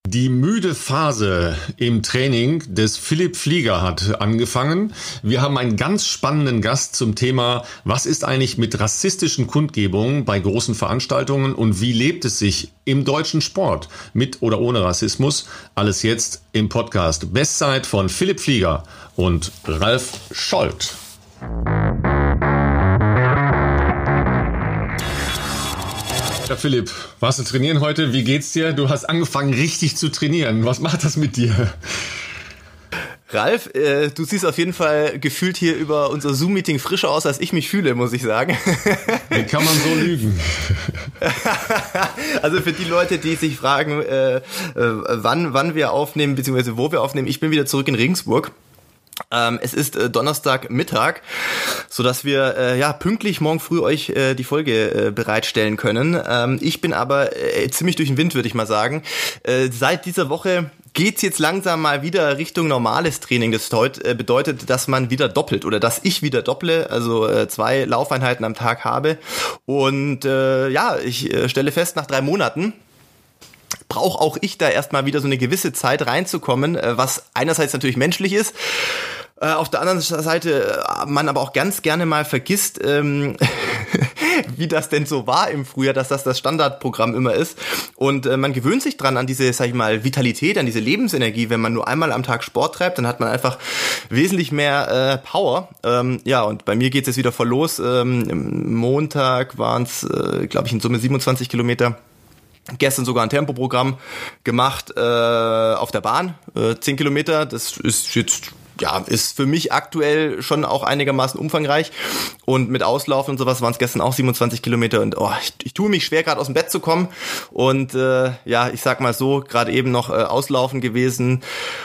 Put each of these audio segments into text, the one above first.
Die müde Phase im Training des Philipp Flieger hat angefangen. Wir haben einen ganz spannenden Gast zum Thema, was ist eigentlich mit rassistischen Kundgebungen bei großen Veranstaltungen und wie lebt es sich im deutschen Sport mit oder ohne Rassismus? Alles jetzt im Podcast. Bestzeit von Philipp Flieger und Ralf Scholz. Ja, Philipp, warst du trainieren heute? Wie geht's dir? Du hast angefangen richtig zu trainieren. Was macht das mit dir? Ralf, du siehst auf jeden Fall gefühlt hier über unser Zoom-Meeting frischer aus, als ich mich fühle, muss ich sagen. Wie kann man so lügen? Also für die Leute, die sich fragen, wann wir aufnehmen, beziehungsweise wo wir aufnehmen, ich bin wieder zurück in Regensburg. Es ist Donnerstagmittag, sodass wir pünktlich morgen früh euch die Folge bereitstellen können. Ich bin aber ziemlich durch den Wind, würde ich mal sagen. Seit dieser Woche geht's jetzt langsam mal wieder Richtung normales Training. Das bedeutet, dass man wieder doppelt oder dass ich wieder dopple, also 2 Laufeinheiten am Tag habe. Und ich stelle fest, nach 3 Monaten brauche auch ich da erstmal wieder so eine gewisse Zeit reinzukommen, was einerseits natürlich menschlich ist, auf der anderen Seite man aber auch ganz gerne mal vergisst, wie das denn so war im Frühjahr, dass das Standardprogramm immer ist. Und man gewöhnt sich dran an diese, sag ich mal, Vitalität, an diese Lebensenergie. Wenn man nur einmal am Tag Sport treibt, dann hat man einfach wesentlich mehr Power. Und bei mir geht es jetzt wieder voll los. Montag waren es, glaube ich, in Summe 27 Kilometer. Gestern sogar ein Tempoprogramm gemacht auf der Bahn, 10 Kilometer. Das ist jetzt ist für mich aktuell schon auch einigermaßen umfangreich. Und mit Auslaufen und sowas waren es gestern auch 27 Kilometer. Und ich tue mich schwer, gerade aus dem Bett zu kommen. Und ich sag mal so, gerade eben noch Auslaufen gewesen.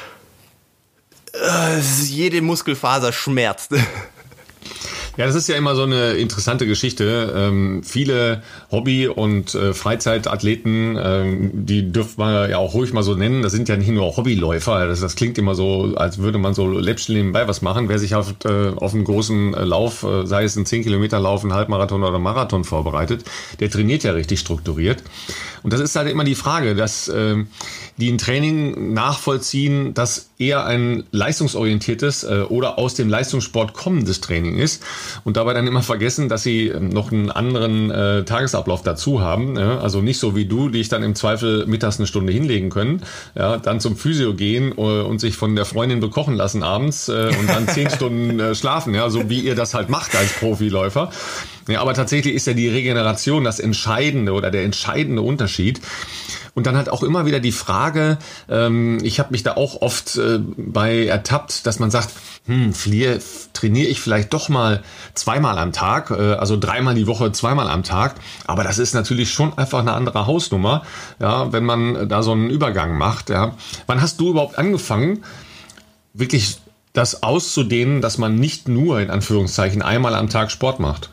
Jede Muskelfaser schmerzt. Ja, das ist ja immer so eine interessante Geschichte. Viele Hobby- und Freizeitathleten, die dürfen wir ja auch ruhig mal so nennen, das sind ja nicht nur Hobbyläufer. Das klingt immer so, als würde man so läppchen nebenbei was machen. Wer sich auf einen großen Lauf, sei es ein 10-Kilometer-Lauf, ein Halbmarathon oder Marathon vorbereitet, der trainiert ja richtig strukturiert. Und das ist halt immer die Frage, dass die ein Training nachvollziehen, das eher ein leistungsorientiertes oder aus dem Leistungssport kommendes Training ist und dabei dann immer vergessen, dass sie noch einen anderen Tagesablauf dazu haben. Also nicht so wie du, die ich dann im Zweifel mittags eine Stunde hinlegen können, dann zum Physio gehen und sich von der Freundin bekochen lassen abends und dann 10 Stunden schlafen, so wie ihr das halt macht als Profiläufer. Ja, aber tatsächlich ist ja die Regeneration das entscheidende oder der entscheidende Unterschied. Und dann halt auch immer wieder die Frage, ich habe mich da auch oft bei ertappt, dass man sagt, trainiere ich vielleicht doch mal 2-mal am Tag, also 3-mal die Woche, 2-mal am Tag. Aber das ist natürlich schon einfach eine andere Hausnummer, wenn man da so einen Übergang macht. Ja. Wann hast du überhaupt angefangen, wirklich das auszudehnen, dass man nicht nur in Anführungszeichen einmal am Tag Sport macht?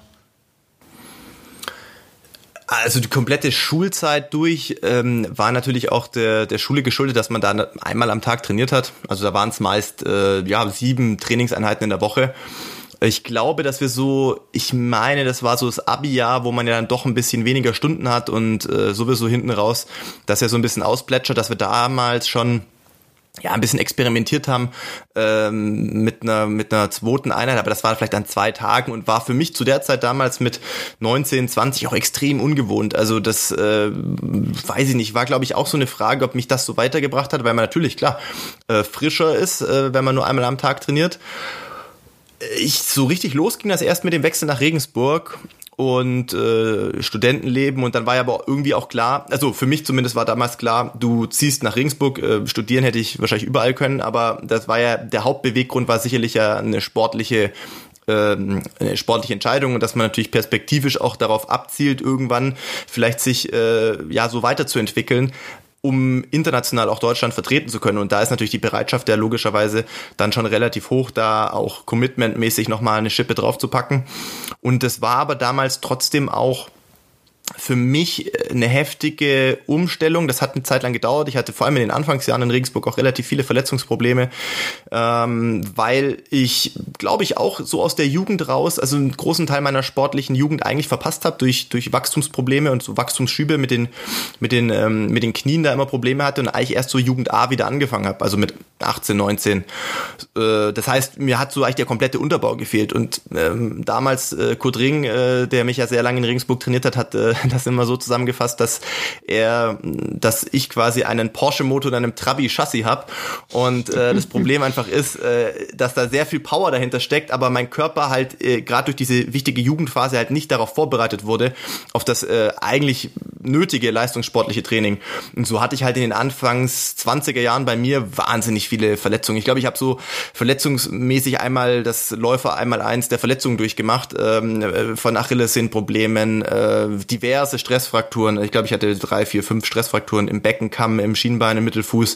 Also die komplette Schulzeit durch war natürlich auch der Schule geschuldet, dass man da einmal am Tag trainiert hat. Also da waren es meist 7 Trainingseinheiten in der Woche. Ich glaube, dass das war so das Abi-Jahr, wo man ja dann doch ein bisschen weniger Stunden hat und sowieso hinten raus, dass er so ein bisschen ausplätschert, dass wir damals schon ein bisschen experimentiert haben mit einer 2. Einheit, aber das war vielleicht an 2 Tagen und war für mich zu der Zeit damals mit 19, 20 auch extrem ungewohnt. Also das weiß ich nicht, war glaube ich auch so eine Frage, ob mich das so weitergebracht hat, weil man natürlich, klar, frischer ist, wenn man nur einmal am Tag trainiert. So richtig los ging das erst mit dem Wechsel nach Regensburg und Studentenleben und dann war ja aber irgendwie auch klar, also für mich zumindest war damals klar, du ziehst nach Regensburg, studieren hätte ich wahrscheinlich überall können, aber das war ja, der Hauptbeweggrund war sicherlich ja eine sportliche Entscheidung und dass man natürlich perspektivisch auch darauf abzielt, irgendwann vielleicht sich so weiterzuentwickeln, um international auch Deutschland vertreten zu können. Und da ist natürlich die Bereitschaft ja logischerweise dann schon relativ hoch, da auch commitmentmäßig nochmal eine Schippe drauf zu packen. Und das war aber damals trotzdem auch für mich eine heftige Umstellung. Das hat eine Zeit lang gedauert. Ich hatte vor allem in den Anfangsjahren in Regensburg auch relativ viele Verletzungsprobleme, weil ich, glaube ich, auch so aus der Jugend raus, also einen großen Teil meiner sportlichen Jugend eigentlich verpasst habe durch Wachstumsprobleme und so Wachstumsschübe mit den Knien da immer Probleme hatte und eigentlich erst so Jugend A wieder angefangen habe, also mit 18, 19. Das heißt, mir hat so eigentlich der komplette Unterbau gefehlt und damals Kurt Ring, der mich ja sehr lange in Regensburg trainiert hat das immer so zusammengefasst, dass ich quasi einen Porsche-Motor in einem Trabi-Chassis habe und das Problem einfach ist, dass da sehr viel Power dahinter steckt, aber mein Körper halt gerade durch diese wichtige Jugendphase halt nicht darauf vorbereitet wurde, auf das eigentlich nötige leistungssportliche Training. Und so hatte ich halt in den Anfangs 20er Jahren bei mir wahnsinnig viele Verletzungen. Ich glaube, ich habe so verletzungsmäßig einmal das Läufer 1x1 der Verletzungen durchgemacht, von Achillessehnenproblemen, diverse Stressfrakturen. Ich glaube, ich hatte 3, 4, 5 Stressfrakturen im Beckenkamm, im Schienbein, im Mittelfuß,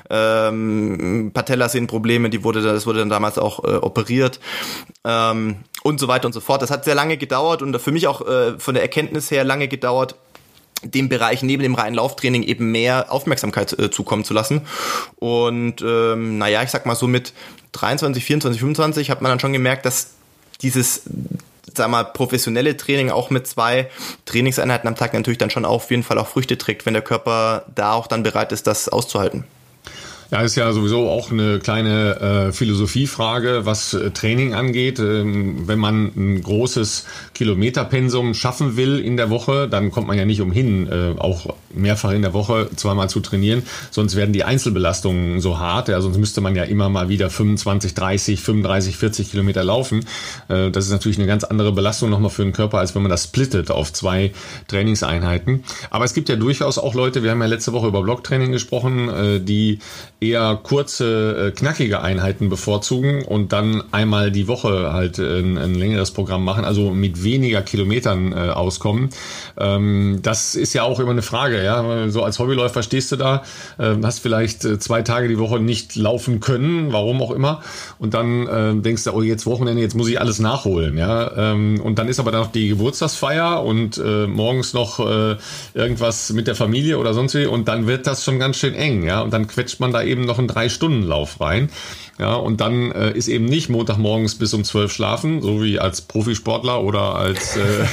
Patellasehnenprobleme, das wurde dann damals auch operiert. Und so weiter und so fort. Das hat sehr lange gedauert und für mich auch von der Erkenntnis her lange gedauert, dem Bereich neben dem reinen Lauftraining eben mehr Aufmerksamkeit zukommen zu lassen. Und ich sag mal so mit 23, 24, 25 hat man dann schon gemerkt, dass dieses professionelle Training auch mit 2 Trainingseinheiten am Tag natürlich dann schon auf jeden Fall auch Früchte trägt, wenn der Körper da auch dann bereit ist, das auszuhalten. Ja, ist ja sowieso auch eine kleine Philosophiefrage, was Training angeht. Wenn man ein großes Kilometerpensum schaffen will in der Woche, dann kommt man ja nicht umhin, auch mehrfach in der Woche zweimal zu trainieren. Sonst werden die Einzelbelastungen so hart. Ja, sonst müsste man ja immer mal wieder 25, 30, 35, 40 Kilometer laufen. Das ist natürlich eine ganz andere Belastung nochmal für den Körper, als wenn man das splittet auf 2 Trainingseinheiten. Aber es gibt ja durchaus auch Leute, wir haben ja letzte Woche über Blocktraining gesprochen, die eher kurze, knackige Einheiten bevorzugen und dann einmal die Woche halt ein längeres Programm machen, also mit weniger Kilometern auskommen. Das ist ja auch immer eine Frage, ja. So als Hobbyläufer stehst du da, hast vielleicht 2 Tage die Woche nicht laufen können, warum auch immer, und dann denkst du, oh, jetzt Wochenende, jetzt muss ich alles nachholen, ja. Und dann ist aber dann noch die Geburtstagsfeier und morgens noch irgendwas mit der Familie oder sonst wie, und dann wird das schon ganz schön eng, ja. Und dann quetscht man da eben noch einen 3-Stunden-Lauf rein. Ja, und dann ist eben nicht Montagmorgens bis um 12 schlafen, so wie als Profisportler oder als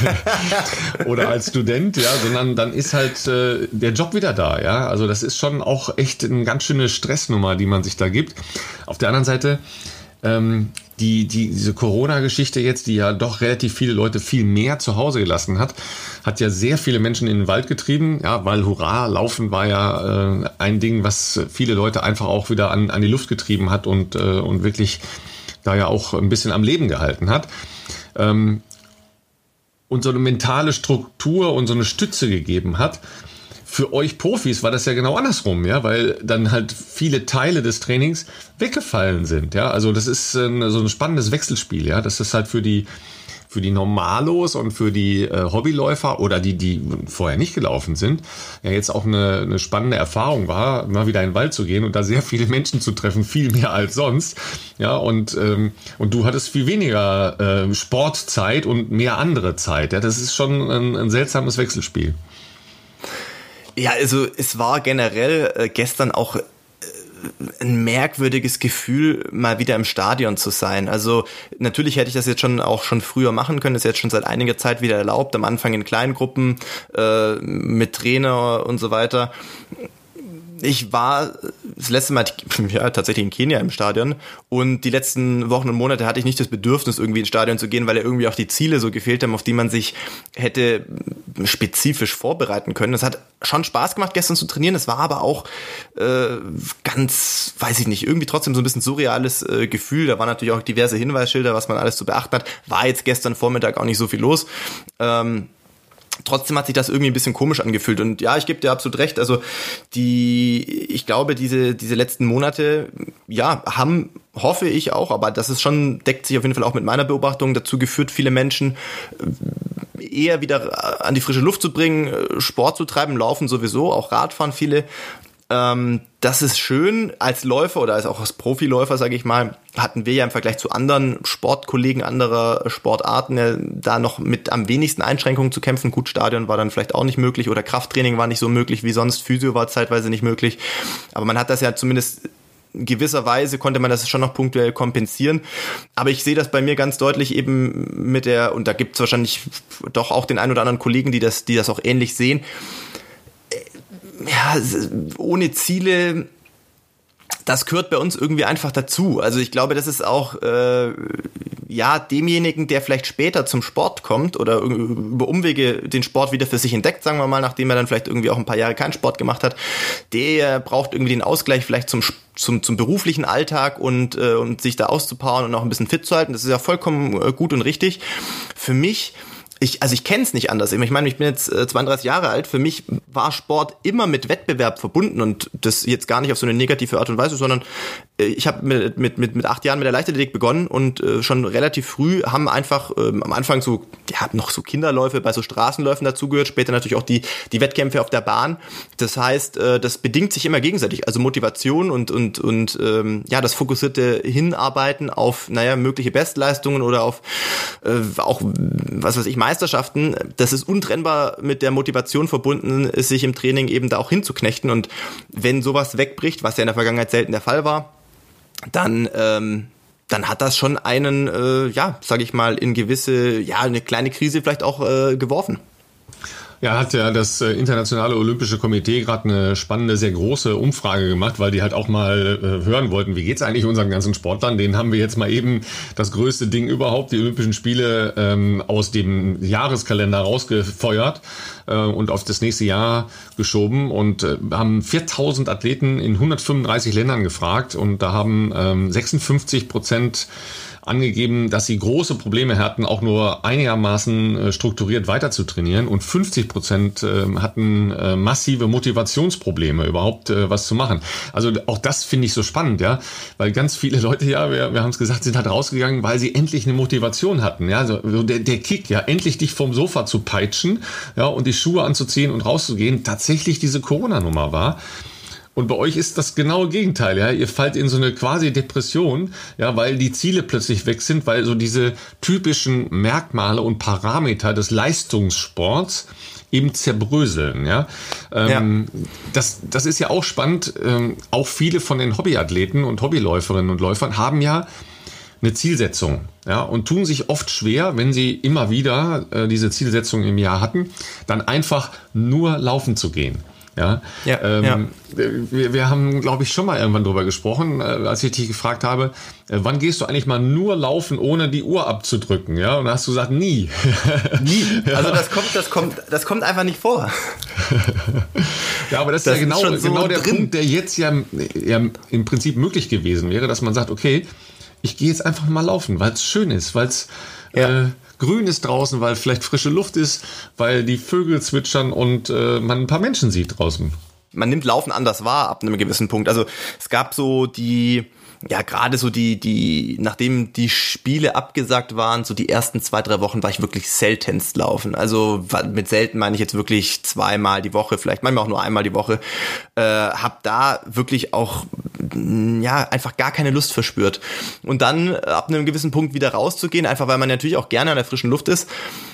Student, ja, sondern dann ist halt der Job wieder da, ja. Also das ist schon auch echt eine ganz schöne Stressnummer, die man sich da gibt. Auf der anderen Seite, diese Corona-Geschichte jetzt, die ja doch relativ viele Leute viel mehr zu Hause gelassen hat ja sehr viele Menschen in den Wald getrieben, ja, weil Hurra, Laufen war ja ein Ding, was viele Leute einfach auch wieder an die Luft getrieben hat und wirklich da ja auch ein bisschen am Leben gehalten hat. Und so eine mentale Struktur und so eine Stütze gegeben hat. Für euch Profis war das ja genau andersrum, ja, weil dann halt viele Teile des Trainings weggefallen sind, ja. Also das ist so ein spannendes Wechselspiel, ja. Das ist halt für die Normalos und für die Hobbyläufer oder die vorher nicht gelaufen sind, ja jetzt auch eine spannende Erfahrung war, mal wieder in den Wald zu gehen und da sehr viele Menschen zu treffen, viel mehr als sonst, ja, und du hattest viel weniger Sportzeit und mehr andere Zeit, ja. Das ist schon ein seltsames Wechselspiel. Ja, also es war generell gestern auch ein merkwürdiges Gefühl, mal wieder im Stadion zu sein. Also natürlich hätte ich das jetzt schon früher machen können, das ist jetzt schon seit einiger Zeit wieder erlaubt, am Anfang in kleinen Gruppen mit Trainer und so weiter. Ich war das letzte Mal tatsächlich in Kenia im Stadion und die letzten Wochen und Monate hatte ich nicht das Bedürfnis, irgendwie ins Stadion zu gehen, weil ja irgendwie auch die Ziele so gefehlt haben, auf die man sich hätte spezifisch vorbereiten können. Es hat schon Spaß gemacht, gestern zu trainieren. Es war aber auch ganz, weiß ich nicht, irgendwie trotzdem so ein bisschen surreales Gefühl. Da waren natürlich auch diverse Hinweisschilder, was man alles zu beachten hat. War jetzt gestern Vormittag auch nicht so viel los. Trotzdem hat sich das irgendwie ein bisschen komisch angefühlt und ja, ich gebe dir absolut recht, also ich glaube, diese letzten Monate, ja, haben, hoffe ich auch, aber das ist schon, deckt sich auf jeden Fall auch mit meiner Beobachtung, dazu geführt, viele Menschen eher wieder an die frische Luft zu bringen, Sport zu treiben, Laufen sowieso, auch Radfahren viele, Das ist schön. Als Läufer oder auch als Profiläufer, sage ich mal, hatten wir ja im Vergleich zu anderen Sportkollegen anderer Sportarten ja da noch mit am wenigsten Einschränkungen zu kämpfen. Gut, Stadion war dann vielleicht auch nicht möglich oder Krafttraining war nicht so möglich wie sonst. Physio war zeitweise nicht möglich. Aber man hat das ja zumindest in gewisser Weise konnte man das schon noch punktuell kompensieren. Aber ich sehe das bei mir ganz deutlich eben mit und da gibt es wahrscheinlich doch auch den einen oder anderen Kollegen, die das auch ähnlich sehen. Ja, ohne Ziele, das gehört bei uns irgendwie einfach dazu. Also ich glaube, das ist auch demjenigen, der vielleicht später zum Sport kommt oder über Umwege den Sport wieder für sich entdeckt, sagen wir mal, nachdem er dann vielleicht irgendwie auch ein paar Jahre keinen Sport gemacht hat, der braucht irgendwie den Ausgleich vielleicht zum beruflichen Alltag und sich da auszupowern und auch ein bisschen fit zu halten. Das ist ja vollkommen gut und richtig. Für mich, ich kenne es nicht anders. Ich meine, ich bin jetzt 32 Jahre alt. Für mich war Sport immer mit Wettbewerb verbunden und das jetzt gar nicht auf so eine negative Art und Weise, sondern ich habe mit 8 Jahren mit der Leichtathletik begonnen und schon relativ früh haben einfach am Anfang noch so Kinderläufe bei so Straßenläufen dazugehört, später natürlich auch die Wettkämpfe auf der Bahn. Das heißt, das bedingt sich immer gegenseitig. Also Motivation und das fokussierte Hinarbeiten auf mögliche Bestleistungen oder auf auch was weiß ich Meisterschaften, das ist untrennbar mit der Motivation verbunden, sich im Training eben da auch hinzuknechten. Und wenn sowas wegbricht, was ja in der Vergangenheit selten der Fall war, dann hat das schon einen, sage ich mal, in gewisse, eine kleine Krise vielleicht auch geworfen. Ja, hat ja das Internationale Olympische Komitee gerade eine spannende, sehr große Umfrage gemacht, weil die halt auch mal hören wollten, wie geht's eigentlich unseren ganzen Sportlern? Denen haben wir jetzt mal eben das größte Ding überhaupt, die Olympischen Spiele, aus dem Jahreskalender rausgefeuert und auf das nächste Jahr geschoben und haben 4000 Athleten in 135 Ländern gefragt und da haben 56% angegeben, dass sie große Probleme hatten, auch nur einigermaßen strukturiert weiter zu trainieren und 50% hatten massive Motivationsprobleme, überhaupt was zu machen. Also auch das finde ich so spannend, ja, weil ganz viele Leute, wir haben es gesagt, sind halt rausgegangen, weil sie endlich eine Motivation hatten, ja, also der Kick, ja, endlich dich vom Sofa zu peitschen, ja, und die Schuhe anzuziehen und rauszugehen, tatsächlich diese Corona-Nummer war. Und bei euch ist das genaue Gegenteil, ja. Ihr fallt in so eine quasi Depression, ja, weil die Ziele plötzlich weg sind, weil so diese typischen Merkmale und Parameter des Leistungssports eben zerbröseln, ja. Das ist ja auch spannend. Auch viele von den Hobbyathleten und Hobbyläuferinnen und Läufern haben ja eine Zielsetzung, ja, und tun sich oft schwer, wenn sie immer wieder diese Zielsetzung im Jahr hatten, dann einfach nur laufen zu gehen. Ja, wir haben, glaube ich, schon mal irgendwann drüber gesprochen, als ich dich gefragt habe, wann gehst du eigentlich mal nur laufen, ohne die Uhr abzudrücken? Ja, und da hast du gesagt, nie. Nie. Also das kommt einfach nicht vor. Ja, aber das ist ja genau der Punkt, der jetzt ja im Prinzip möglich gewesen wäre, dass man sagt, okay, ich gehe jetzt einfach mal laufen, weil es schön ist, weil es grün ist draußen, weil vielleicht frische Luft ist, weil die Vögel zwitschern und man ein paar Menschen sieht draußen. Man nimmt Laufen anders wahr ab einem gewissen Punkt. Also es gab so gerade so nachdem die Spiele abgesagt waren, so die ersten 2-3 Wochen war ich wirklich seltenst laufen. Also mit selten meine ich jetzt wirklich 2-mal die Woche, vielleicht manchmal auch nur einmal die Woche. Hab da wirklich auch einfach gar keine Lust verspürt. Und dann ab einem gewissen Punkt wieder rauszugehen, einfach weil man natürlich auch gerne an der frischen Luft ist.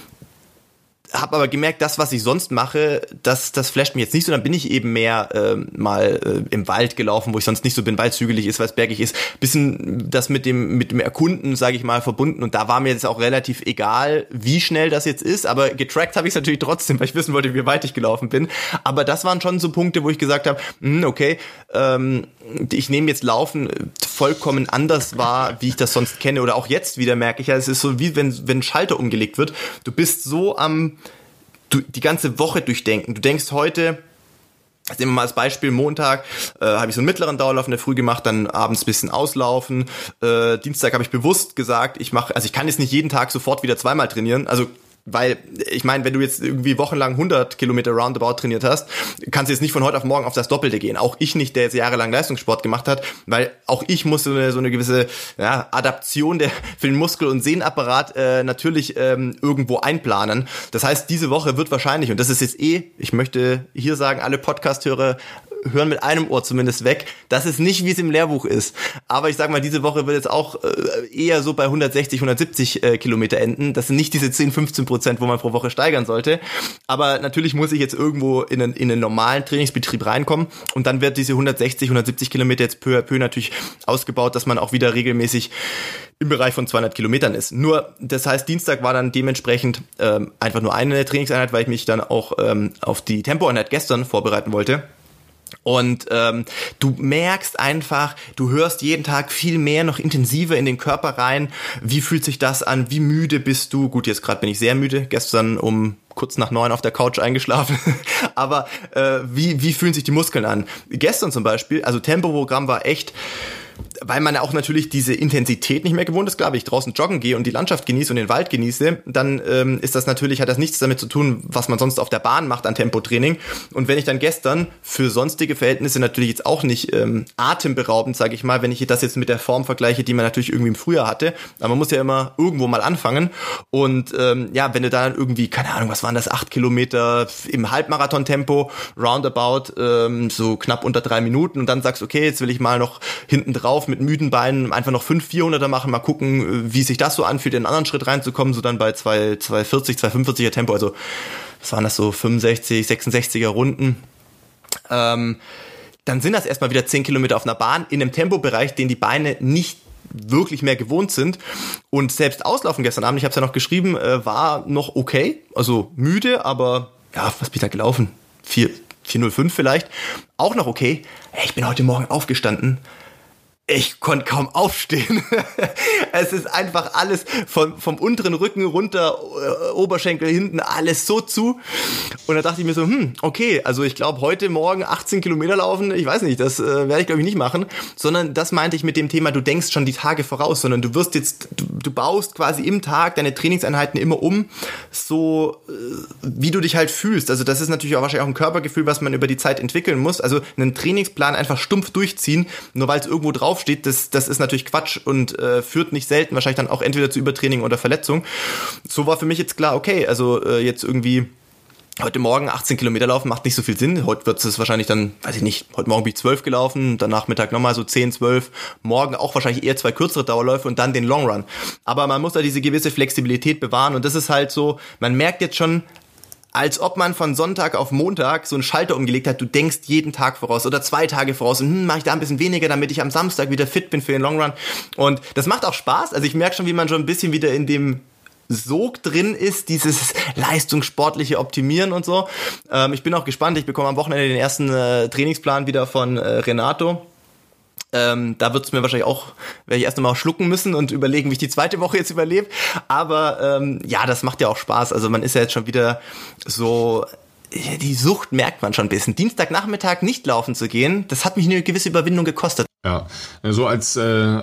Hab aber gemerkt, das, was ich sonst mache, das flasht mich jetzt nicht so. Dann bin ich eben mehr im Wald gelaufen, wo ich sonst nicht so bin, weil es hügelig ist, weil es bergig ist. Bisschen das mit dem Erkunden, sage ich mal, verbunden. Und da war mir jetzt auch relativ egal, wie schnell das jetzt ist. Aber getrackt habe ich es natürlich trotzdem, weil ich wissen wollte, wie weit ich gelaufen bin. Aber das waren schon so Punkte, wo ich gesagt habe, okay, ich nehme jetzt Laufen vollkommen anders wahr, wie ich das sonst kenne. Oder auch jetzt wieder merke ich ja, es ist so wie wenn ein Schalter umgelegt wird. Du bist so die ganze Woche durchdenken. Du denkst heute, nehmen wir mal als Beispiel, Montag habe ich so einen mittleren Dauerlauf in der Früh gemacht, dann abends ein bisschen auslaufen. Dienstag habe ich bewusst gesagt, ich kann jetzt nicht jeden Tag sofort wieder 2-mal trainieren. Also weil, ich meine, wenn du jetzt irgendwie wochenlang 100 Kilometer Roundabout trainiert hast, kannst du jetzt nicht von heute auf morgen auf das Doppelte gehen. Auch ich nicht, der jetzt jahrelang Leistungssport gemacht hat, weil auch ich muss so eine gewisse Adaption für den Muskel- und Sehnenapparat natürlich irgendwo einplanen. Das heißt, diese Woche wird wahrscheinlich, und das ist jetzt ich möchte hier sagen, alle Podcast-Hörer, hören mit einem Ohr zumindest weg. Das ist nicht, wie es im Lehrbuch ist. Aber ich sag mal, diese Woche wird jetzt auch eher so bei 160, 170 Kilometer enden. Das sind nicht diese 10-15%, wo man pro Woche steigern sollte. Aber natürlich muss ich jetzt irgendwo in einen normalen Trainingsbetrieb reinkommen. Und dann wird diese 160, 170 Kilometer jetzt peu à peu natürlich ausgebaut, dass man auch wieder regelmäßig im Bereich von 200 Kilometern ist. Nur, das heißt, Dienstag war dann dementsprechend einfach nur eine Trainingseinheit, weil ich mich dann auch auf die Tempoeinheit gestern vorbereiten wollte. Und du merkst einfach, du hörst jeden Tag viel mehr, noch intensiver in den Körper rein. Wie fühlt sich das an? Wie müde bist du? Gut, jetzt gerade bin ich sehr müde. Gestern um kurz nach 9 auf der Couch eingeschlafen. Aber wie fühlen sich die Muskeln an? Gestern zum Beispiel, also Tempoprogramm war echt, weil man ja auch natürlich diese Intensität nicht mehr gewohnt ist. Klar, wenn ich draußen joggen gehe und die Landschaft genieße und den Wald genieße, dann ist das natürlich, hat das nichts damit zu tun, was man sonst auf der Bahn macht an Tempotraining. Und wenn ich dann gestern für sonstige Verhältnisse natürlich jetzt auch nicht atemberaubend, sage ich mal, wenn ich das jetzt mit der Form vergleiche, die man natürlich irgendwie im Frühjahr hatte, aber man muss ja immer irgendwo mal anfangen. Und ja, wenn du dann irgendwie, keine Ahnung, was waren das, 8 Kilometer im Halbmarathon-Tempo, roundabout, so knapp unter 3 Minuten und dann sagst, okay, jetzt will ich mal noch hinten drauf mit müden Beinen einfach noch 5 400er machen, mal gucken, wie sich das so anfühlt, in einen anderen Schritt reinzukommen, so dann bei 240, 245er Tempo, also was waren das so, 65, 66er Runden, dann sind das erstmal wieder 10 Kilometer auf einer Bahn in einem Tempobereich, den die Beine nicht wirklich mehr gewohnt sind. Und selbst Auslaufen gestern Abend, ich habe es ja noch geschrieben, war noch okay, also müde, aber ja, was bin ich da gelaufen? 4:05 vielleicht, auch noch okay. Ich bin heute Morgen aufgestanden, ich konnte kaum aufstehen. Es ist einfach alles vom unteren Rücken runter, Oberschenkel hinten, alles so zu. Und da dachte ich mir so, okay, also ich glaube heute Morgen 18 Kilometer laufen, ich weiß nicht, das werde ich glaube ich nicht machen. Sondern das meinte ich mit dem Thema, du denkst schon die Tage voraus, sondern du wirst jetzt, du baust quasi im Tag deine Trainingseinheiten immer um, so wie du dich halt fühlst. Also das ist natürlich auch wahrscheinlich auch ein Körpergefühl, was man über die Zeit entwickeln muss. Also einen Trainingsplan einfach stumpf durchziehen, nur weil es irgendwo drauf steht, das ist natürlich Quatsch und führt nicht selten wahrscheinlich dann auch entweder zu Übertraining oder Verletzung. So war für mich jetzt klar, okay, also jetzt irgendwie heute Morgen 18 Kilometer laufen macht nicht so viel Sinn. Heute wird es wahrscheinlich dann, weiß ich nicht, heute Morgen bin ich 12 gelaufen, dann Nachmittag nochmal so 10, 12, morgen auch wahrscheinlich eher 2 kürzere Dauerläufe und dann den Long Run. Aber man muss da diese gewisse Flexibilität bewahren und das ist halt so, man merkt jetzt schon, als ob man von Sonntag auf Montag so einen Schalter umgelegt hat, du denkst jeden Tag voraus oder 2 Tage voraus und mache ich da ein bisschen weniger, damit ich am Samstag wieder fit bin für den Long Run. Und das macht auch Spaß. Also ich merke schon, wie man schon ein bisschen wieder in dem Sog drin ist, dieses leistungssportliche Optimieren und so. Ich bin auch gespannt, ich bekomme am Wochenende den ersten Trainingsplan wieder von Renato. Da wird es mir wahrscheinlich auch, werde ich erst nochmal schlucken müssen und überlegen, wie ich die zweite Woche jetzt überlebe. Aber ja, das macht ja auch Spaß. Also man ist ja jetzt schon wieder so, die Sucht merkt man schon ein bisschen. Dienstagnachmittag nicht laufen zu gehen, das hat mich eine gewisse Überwindung gekostet. Ja, so als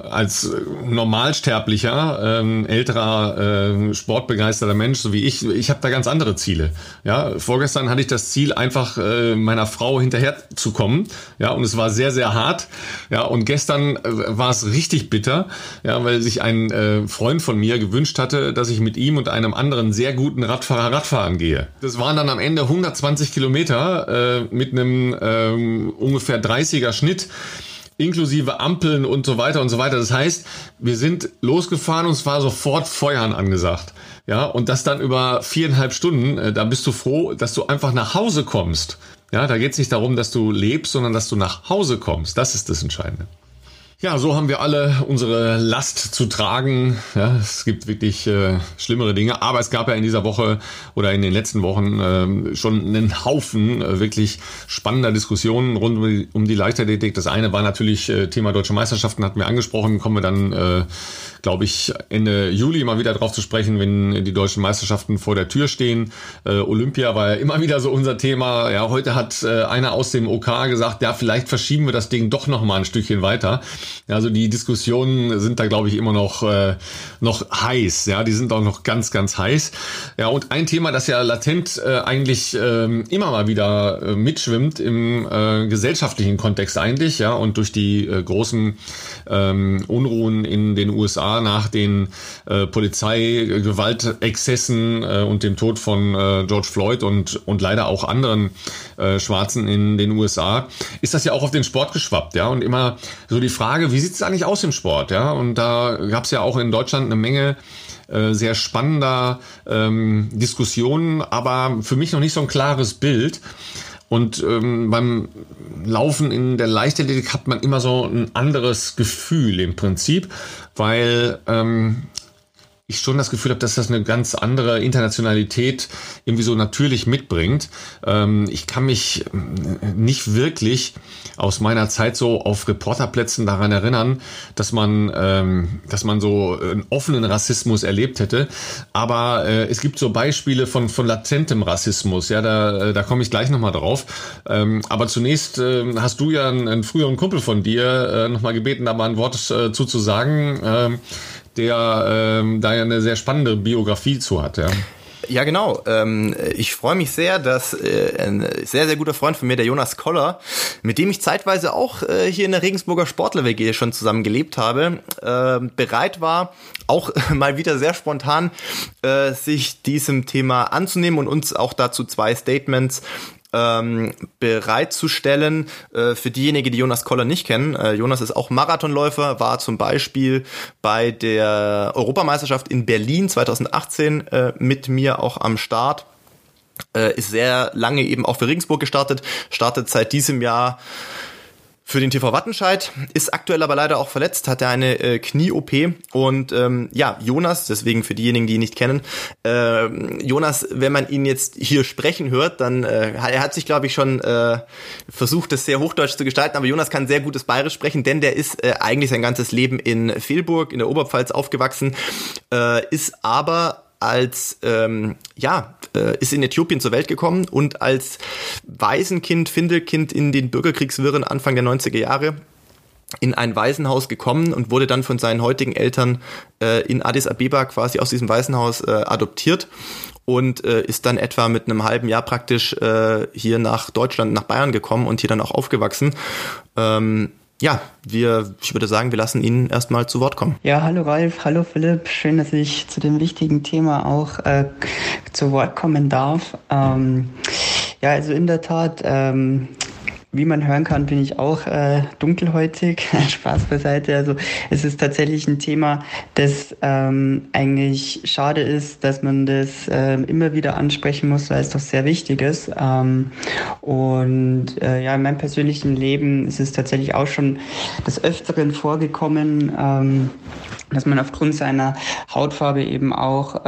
Normalsterblicher, älterer, sportbegeisterter Mensch, so wie ich habe da ganz andere Ziele. Ja, vorgestern hatte ich das Ziel, einfach meiner Frau hinterher zu kommen. Ja, und es war sehr, sehr hart. Ja, und gestern war es richtig bitter, ja, weil sich ein Freund von mir gewünscht hatte, dass ich mit ihm und einem anderen sehr guten Radfahrer Radfahren gehe. Das waren dann am Ende 120 Kilometer mit einem ungefähr 30er Schnitt, inklusive Ampeln und so weiter und so weiter. Das heißt, wir sind losgefahren und es war sofort Feuern angesagt. Ja, und das dann über 4,5 Stunden. Da bist du froh, dass du einfach nach Hause kommst. Ja, da geht es nicht darum, dass du lebst, sondern dass du nach Hause kommst. Das ist das Entscheidende. Ja, so haben wir alle unsere Last zu tragen. Ja, es gibt wirklich schlimmere Dinge. Aber es gab ja in dieser Woche oder in den letzten Wochen schon einen Haufen wirklich spannender Diskussionen rund um die Leichtathletik. Das eine war natürlich Thema Deutsche Meisterschaften, hatten wir angesprochen. Kommen wir dann, glaube ich, Ende Juli mal wieder drauf zu sprechen, wenn die deutschen Meisterschaften vor der Tür stehen. Olympia war ja immer wieder so unser Thema. Ja, heute hat einer aus dem OK gesagt, ja, vielleicht verschieben wir das Ding doch noch mal ein Stückchen weiter. Also die Diskussionen sind da, glaube ich, immer noch heiß. Ja, die sind auch noch ganz, ganz heiß. Ja, und ein Thema, das ja latent eigentlich immer mal wieder mitschwimmt im gesellschaftlichen Kontext eigentlich, ja, und durch die großen Unruhen in den USA nach den Polizeigewaltexzessen und dem Tod von George Floyd und leider auch anderen Schwarzen in den USA, ist das ja auch auf den Sport geschwappt, ja, und immer so die Frage, wie sieht es eigentlich aus im Sport, ja, und da gab es ja auch in Deutschland eine Menge sehr spannender Diskussionen, aber für mich noch nicht so ein klares Bild. Und beim Laufen in der Leichtathletik hat man immer so ein anderes Gefühl im Prinzip, weil ich schon das Gefühl habe, dass das eine ganz andere Internationalität irgendwie so natürlich mitbringt. Ich kann mich nicht wirklich aus meiner Zeit so auf Reporterplätzen daran erinnern, dass man so einen offenen Rassismus erlebt hätte. Aber es gibt so Beispiele von latentem Rassismus. Ja, da komme ich gleich nochmal drauf. Aber zunächst hast du ja einen früheren Kumpel von dir nochmal gebeten, da mal ein Wort zu sagen, der da ja eine sehr spannende Biografie zu hat, ja. Ja, genau. Ich freue mich sehr, dass ein sehr, sehr guter Freund von mir, der Jonas Koller, mit dem ich zeitweise auch hier in der Regensburger Sportler-WG schon zusammen gelebt habe, bereit war, auch mal wieder sehr spontan sich diesem Thema anzunehmen und uns auch dazu 2 Statements bereitzustellen. Für diejenigen, die Jonas Koller nicht kennen, Jonas ist auch Marathonläufer, war zum Beispiel bei der Europameisterschaft in Berlin 2018 mit mir auch am Start. Ist sehr lange eben auch für Regensburg gestartet, startet seit diesem Jahr für den TV Wattenscheid, ist aktuell aber leider auch verletzt, hat er eine Knie-OP und Jonas, deswegen für diejenigen, die ihn nicht kennen, Jonas, wenn man ihn jetzt hier sprechen hört, dann er hat sich, glaube ich, schon versucht, das sehr hochdeutsch zu gestalten, aber Jonas kann sehr gutes Bayerisch sprechen, denn der ist eigentlich sein ganzes Leben in Vilburg, in der Oberpfalz aufgewachsen, ist aber ist in Äthiopien zur Welt gekommen und als Waisenkind, Findelkind in den Bürgerkriegswirren Anfang der 90er Jahre in ein Waisenhaus gekommen und wurde dann von seinen heutigen Eltern in Addis Abeba quasi aus diesem Waisenhaus adoptiert und ist dann etwa mit einem halben Jahr praktisch hier nach Deutschland, nach Bayern gekommen und hier dann auch aufgewachsen. Ich würde sagen, wir lassen ihn erstmal zu Wort kommen. Ja, hallo Ralf, hallo Philipp. Schön, dass ich zu dem wichtigen Thema auch zu Wort kommen darf. Also in der Tat, wie man hören kann, bin ich auch dunkelhäutig. Spaß beiseite. Also es ist tatsächlich ein Thema, das eigentlich schade ist, dass man das immer wieder ansprechen muss, weil es doch sehr wichtig ist. In meinem persönlichen Leben ist es tatsächlich auch schon des Öfteren vorgekommen, dass man aufgrund seiner Hautfarbe eben auch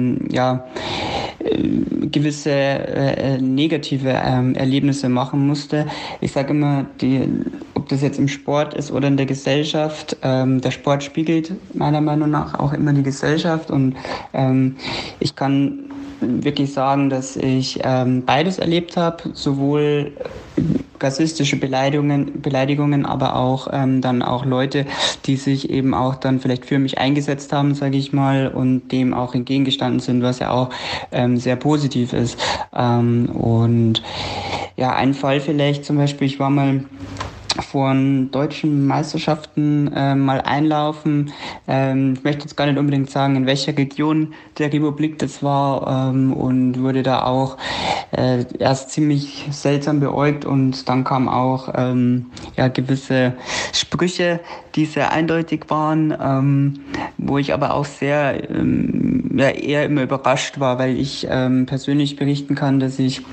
gewisse negative Erlebnisse machen musste. Ich sage immer, ob das jetzt im Sport ist oder in der Gesellschaft, der Sport spiegelt meiner Meinung nach auch immer die Gesellschaft und ich kann wirklich sagen, dass ich beides erlebt habe, sowohl rassistische Beleidigungen, aber auch dann auch Leute, die sich eben auch dann vielleicht für mich eingesetzt haben, sage ich mal, und dem auch entgegengestanden sind, was ja auch sehr positiv ist. Ein Fall vielleicht zum Beispiel, ich war mal vor deutschen Meisterschaften mal einlaufen. Ich möchte jetzt gar nicht unbedingt sagen, in welcher Region der Republik das war und wurde da auch erst ziemlich seltsam beäugt und dann kamen auch gewisse Sprüche, die sehr eindeutig waren, wo ich aber auch sehr eher immer überrascht war, weil ich persönlich berichten kann, dass ich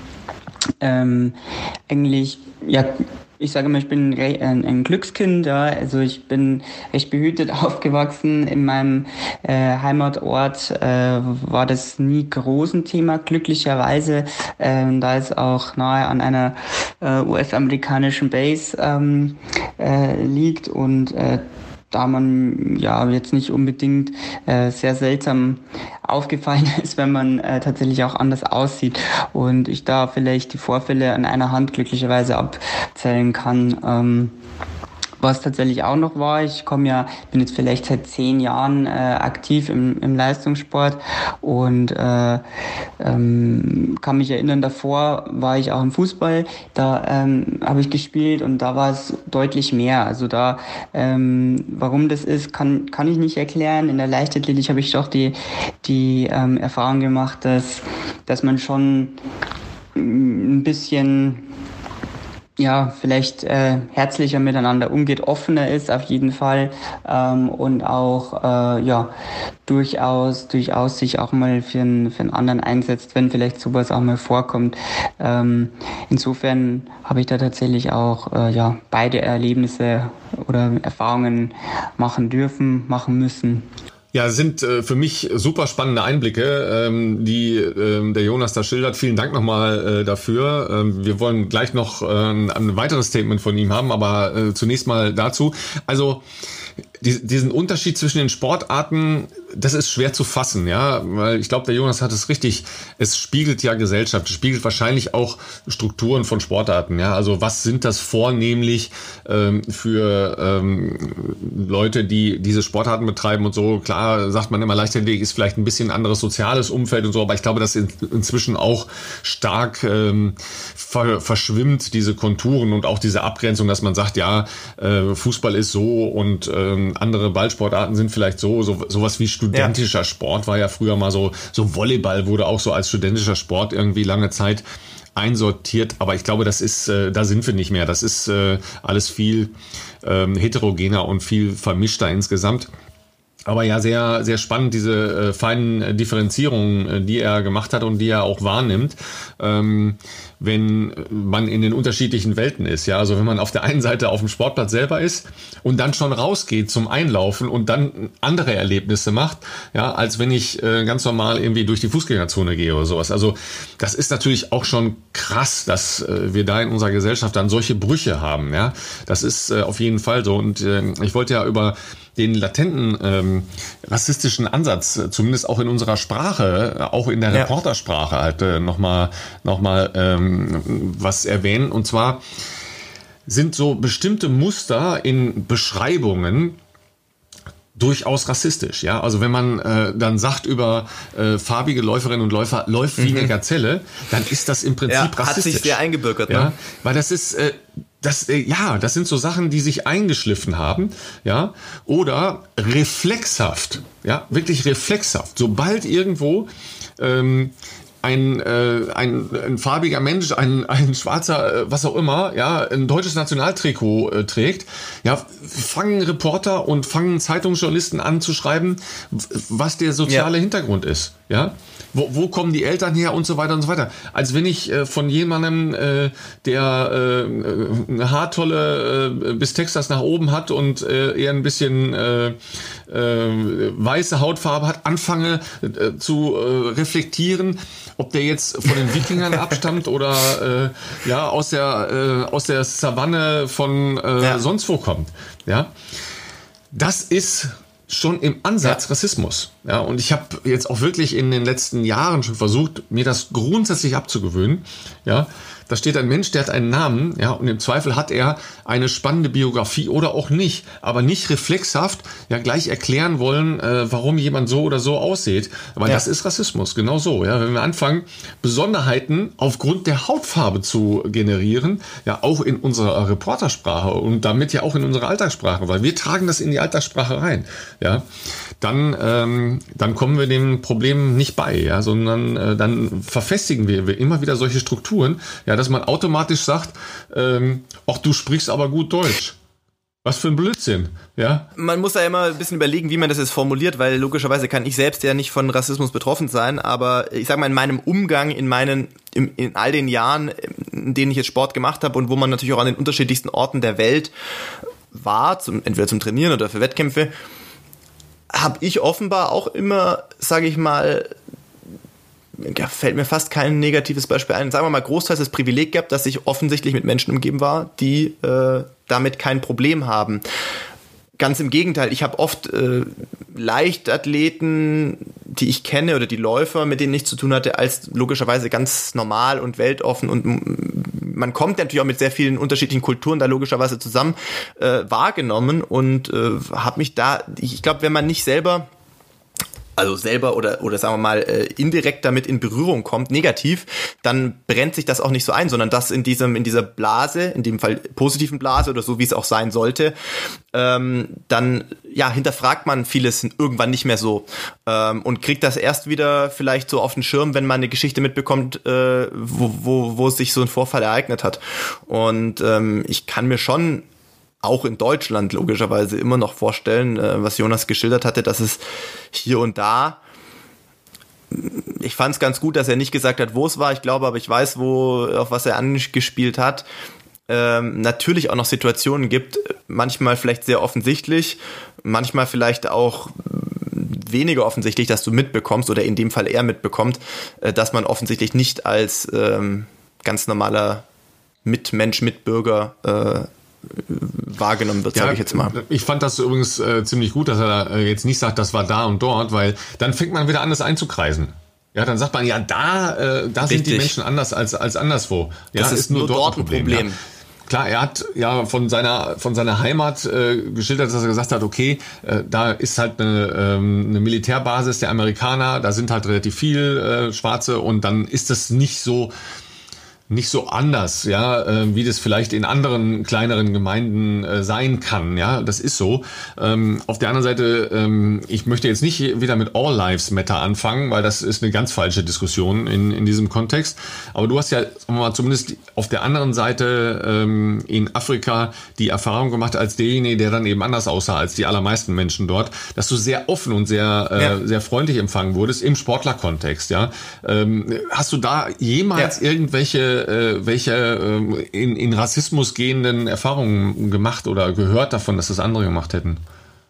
ich sage immer, ich bin ein Glückskind, ja. Also ich bin recht behütet aufgewachsen. In meinem Heimatort war das nie groß ein Thema, glücklicherweise. Da es auch nahe an einer US-amerikanischen Base liegt und da man jetzt nicht unbedingt sehr seltsam aufgefallen ist, wenn man tatsächlich auch anders aussieht und ich da vielleicht die Vorfälle an einer Hand glücklicherweise abzählen kann. Was tatsächlich auch noch war, bin jetzt vielleicht seit 10 Jahren aktiv im Leistungssport und kann mich erinnern, davor war ich auch im Fußball, da habe ich gespielt und da war es deutlich mehr. Also da, warum das ist, kann ich nicht erklären. In der Leichtathletik habe ich doch die Erfahrung gemacht, dass man schon ein bisschen vielleicht herzlicher miteinander umgeht, offener ist auf jeden Fall und auch durchaus sich auch mal für einen anderen einsetzt, wenn vielleicht sowas auch mal vorkommt. Insofern habe ich da tatsächlich auch beide Erlebnisse oder Erfahrungen machen müssen. Ja, sind für mich super spannende Einblicke, die der Jonas da schildert. Vielen Dank nochmal dafür. Wir wollen gleich noch ein weiteres Statement von ihm haben, aber zunächst mal dazu. Also diesen Unterschied zwischen den Sportarten, das ist schwer zu fassen, ja, weil ich glaube, der Jonas hat es richtig, es spiegelt ja Gesellschaft, es spiegelt wahrscheinlich auch Strukturen von Sportarten, ja, also was sind das vornehmlich für Leute, die diese Sportarten betreiben und so, klar sagt man immer, Leichtathletik ist vielleicht ein bisschen anderes soziales Umfeld und so, aber ich glaube, dass inzwischen auch stark verschwimmt, diese Konturen und auch diese Abgrenzung, dass man sagt, ja, Fußball ist so und andere Ballsportarten sind vielleicht sowas wie studentischer Sport war ja früher mal so Volleyball wurde auch so als studentischer Sport irgendwie lange Zeit einsortiert, aber ich glaube, das ist, da sind wir nicht mehr. Das ist alles viel heterogener und viel vermischter insgesamt. Aber ja, sehr, sehr spannend, diese feinen Differenzierungen, die er gemacht hat und die er auch wahrnimmt, wenn man in den unterschiedlichen Welten ist. Ja, also wenn man auf der einen Seite auf dem Sportplatz selber ist und dann schon rausgeht zum Einlaufen und dann andere Erlebnisse macht, ja, als wenn ich ganz normal irgendwie durch die Fußgängerzone gehe oder sowas. Also das ist natürlich auch schon krass, dass wir da in unserer Gesellschaft dann solche Brüche haben. Ja, das ist auf jeden Fall so. Und ich wollte ja über den latenten rassistischen Ansatz, zumindest auch in unserer Sprache, auch in der Reportersprache halt nochmal was erwähnen. Und zwar sind so bestimmte Muster in Beschreibungen durchaus rassistisch, ja. Also wenn man dann sagt über farbige Läuferinnen und Läufer, läuft wie eine Gazelle, dann ist das im Prinzip rassistisch. Hat sich sehr eingebürgert, ja, ne? Weil das ist das sind so Sachen, die sich eingeschliffen haben, ja, oder reflexhaft, ja, wirklich reflexhaft. Sobald irgendwo ein farbiger Mensch, ein schwarzer, was auch immer, ja, ein deutsches Nationaltrikot trägt, ja, fangen Reporter und fangen Zeitungsjournalisten an zu schreiben, was der soziale Hintergrund ist, ja. Wo kommen die Eltern her und so weiter und so weiter. Als wenn ich von jemandem, der eine Haartolle bis Texas nach oben hat und eher ein bisschen weiße Hautfarbe hat, anfange zu reflektieren, ob der jetzt von den Wikingern abstammt oder aus der Savanne von sonst wo kommt. Ja, das ist schon im Ansatz Rassismus. Ja, und ich habe jetzt auch wirklich in den letzten Jahren schon versucht, mir das grundsätzlich abzugewöhnen. Ja, da steht ein Mensch, der hat einen Namen, ja, und im Zweifel hat er eine spannende Biografie oder auch nicht, aber nicht reflexhaft ja gleich erklären wollen, warum jemand so oder so aussieht. Aber das ist Rassismus, genau so. Ja, wenn wir anfangen, Besonderheiten aufgrund der Hautfarbe zu generieren, ja, auch in unserer Reportersprache und damit ja auch in unserer Alltagssprache, weil wir tragen das in die Alltagssprache rein, ja, dann kommen wir dem Problem nicht bei, ja, sondern dann verfestigen wir immer wieder solche Strukturen, ja, dass man automatisch sagt, ach, du sprichst aber gut Deutsch. Was für ein Blödsinn, ja. Man muss da immer ein bisschen überlegen, wie man das jetzt formuliert, weil logischerweise kann ich selbst ja nicht von Rassismus betroffen sein, aber ich sag mal, in meinem Umgang, in all den Jahren, in denen ich jetzt Sport gemacht habe und wo man natürlich auch an den unterschiedlichsten Orten der Welt war, entweder zum Trainieren oder für Wettkämpfe, habe ich offenbar auch immer, sage ich mal, fällt mir fast kein negatives Beispiel ein, sagen wir mal, großteils das Privileg gehabt, dass ich offensichtlich mit Menschen umgeben war, die damit kein Problem haben. Ganz im Gegenteil, ich habe oft Leichtathleten, die ich kenne oder die Läufer, mit denen ich zu tun hatte, als logischerweise ganz normal und weltoffen und man kommt natürlich auch mit sehr vielen unterschiedlichen Kulturen da logischerweise zusammen wahrgenommen und habe mich da, ich glaube, wenn man nicht selber oder sagen wir mal indirekt damit in Berührung kommt, negativ, dann brennt sich das auch nicht so ein, sondern das in dieser Blase, in dem Fall positiven Blase oder so, wie es auch sein sollte, dann hinterfragt man vieles irgendwann nicht mehr so und kriegt das erst wieder vielleicht so auf den Schirm, wenn man eine Geschichte mitbekommt, wo sich so ein Vorfall ereignet hat. Und ich kann mir schon auch in Deutschland logischerweise immer noch vorstellen, was Jonas geschildert hatte, dass es hier und da, ich fand es ganz gut, dass er nicht gesagt hat, wo es war, ich glaube, aber ich weiß, auf was er angespielt hat, natürlich auch noch Situationen gibt, manchmal vielleicht sehr offensichtlich, manchmal vielleicht auch weniger offensichtlich, dass du mitbekommst oder in dem Fall er mitbekommt, dass man offensichtlich nicht als ganz normaler Mitmensch, Mitbürger wahrgenommen wird, sage ich jetzt mal. Ich fand das übrigens ziemlich gut, dass er jetzt nicht sagt, das war da und dort, weil dann fängt man wieder an, das einzukreisen. Ja, dann sagt man, ja, da sind die Menschen anders als anderswo. Ja, das ist nur dort ein Problem. Ja. Klar, er hat ja von seiner Heimat geschildert, dass er gesagt hat, okay, da ist halt eine Militärbasis der Amerikaner, da sind halt relativ viel Schwarze und dann ist das nicht so anders, ja, wie das vielleicht in anderen kleineren Gemeinden sein kann, ja, das ist so. Auf der anderen Seite, ich möchte jetzt nicht wieder mit All Lives Matter anfangen, weil das ist eine ganz falsche Diskussion in diesem Kontext. Aber du hast ja, sagen wir mal, zumindest auf der anderen Seite in Afrika die Erfahrung gemacht als derjenige, der dann eben anders aussah als die allermeisten Menschen dort, dass du sehr offen und sehr freundlich empfangen wurdest im Sportlerkontext, ja. Hast du da jemals irgendwelche in Rassismus gehenden Erfahrungen gemacht oder gehört davon, dass das andere gemacht hätten?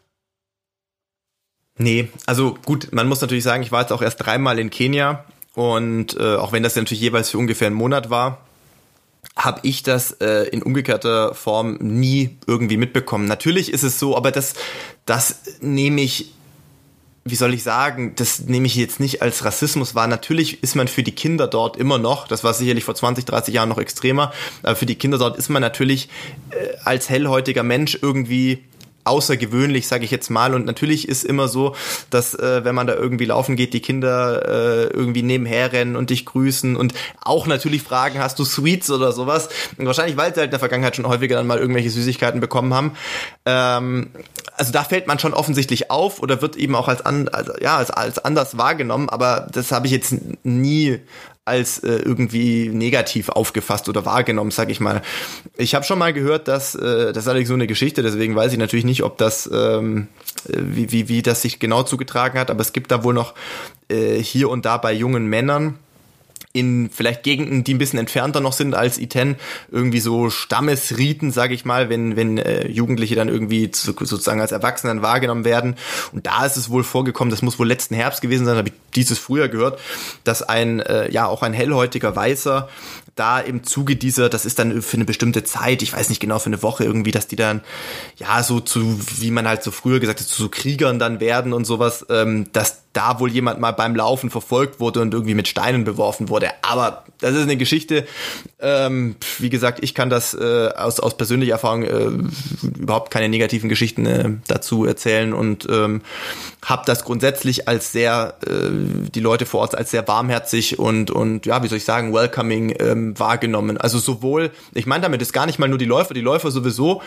Nee, also gut, man muss natürlich sagen, ich war jetzt auch erst 3-mal in Kenia und auch wenn das natürlich jeweils für ungefähr einen Monat war, habe ich das in umgekehrter Form nie irgendwie mitbekommen. Natürlich ist es so, aber das nehme ich, wie soll ich sagen, das nehme ich jetzt nicht als Rassismus wahr. Natürlich ist man für die Kinder dort immer noch, das war sicherlich vor 20, 30 Jahren noch extremer, aber für die Kinder dort ist man natürlich als hellhäutiger Mensch irgendwie außergewöhnlich, sage ich jetzt mal. Und natürlich ist immer so, dass wenn man da irgendwie laufen geht, die Kinder irgendwie nebenher rennen und dich grüßen und auch natürlich fragen, hast du Sweets oder sowas? Und wahrscheinlich, weil sie halt in der Vergangenheit schon häufiger dann mal irgendwelche Süßigkeiten bekommen haben. Also da fällt man schon offensichtlich auf oder wird eben auch als anders wahrgenommen, aber das habe ich jetzt nie als irgendwie negativ aufgefasst oder wahrgenommen, sag ich mal. Ich habe schon mal gehört, dass das ist allerdings so eine Geschichte, deswegen weiß ich natürlich nicht, ob das wie das sich genau zugetragen hat, aber es gibt da wohl noch hier und da bei jungen Männern in vielleicht Gegenden, die ein bisschen entfernter noch sind als Iten, irgendwie so Stammesriten, sage ich mal, wenn Jugendliche dann irgendwie sozusagen als Erwachsenen wahrgenommen werden. Und da ist es wohl vorgekommen, das muss wohl letzten Herbst gewesen sein, habe ich dieses Frühjahr gehört, dass auch ein hellhäutiger Weißer da im Zuge dieser, das ist dann für eine bestimmte Zeit, ich weiß nicht genau, für eine Woche irgendwie, dass die dann so zu, wie man halt so früher gesagt hat, zu so Kriegern dann werden und sowas, dass da wohl jemand mal beim Laufen verfolgt wurde und irgendwie mit Steinen beworfen wurde. Aber das ist eine Geschichte, wie gesagt, ich kann das aus persönlicher Erfahrung überhaupt keine negativen Geschichten dazu erzählen und habe das grundsätzlich als die Leute vor Ort als sehr warmherzig und ja, wie soll ich sagen, welcoming wahrgenommen. Also sowohl, ich meine damit ist gar nicht mal nur die Läufer sowieso,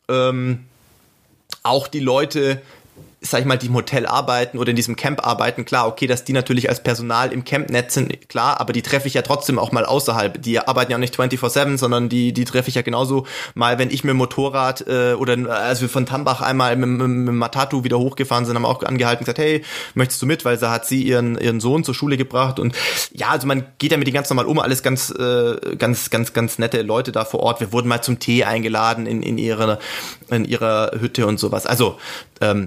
auch die Leute, sag ich mal, die im Hotel arbeiten oder in diesem Camp arbeiten, klar, okay, dass die natürlich als Personal im Campnetz sind, klar, aber die treffe ich ja trotzdem auch mal außerhalb. Die arbeiten ja auch nicht 24/7, sondern die treffe ich ja genauso mal, wenn ich mit dem Motorrad als wir von Tambach einmal mit dem Matatu wieder hochgefahren sind, haben wir auch angehalten und gesagt, hey, möchtest du mit? Weil da hat sie ihren Sohn zur Schule gebracht und ja, also man geht ja mit denen ganz normal um, alles ganz nette Leute da vor Ort. Wir wurden mal zum Tee eingeladen in ihrer Hütte und sowas. Also da habe ich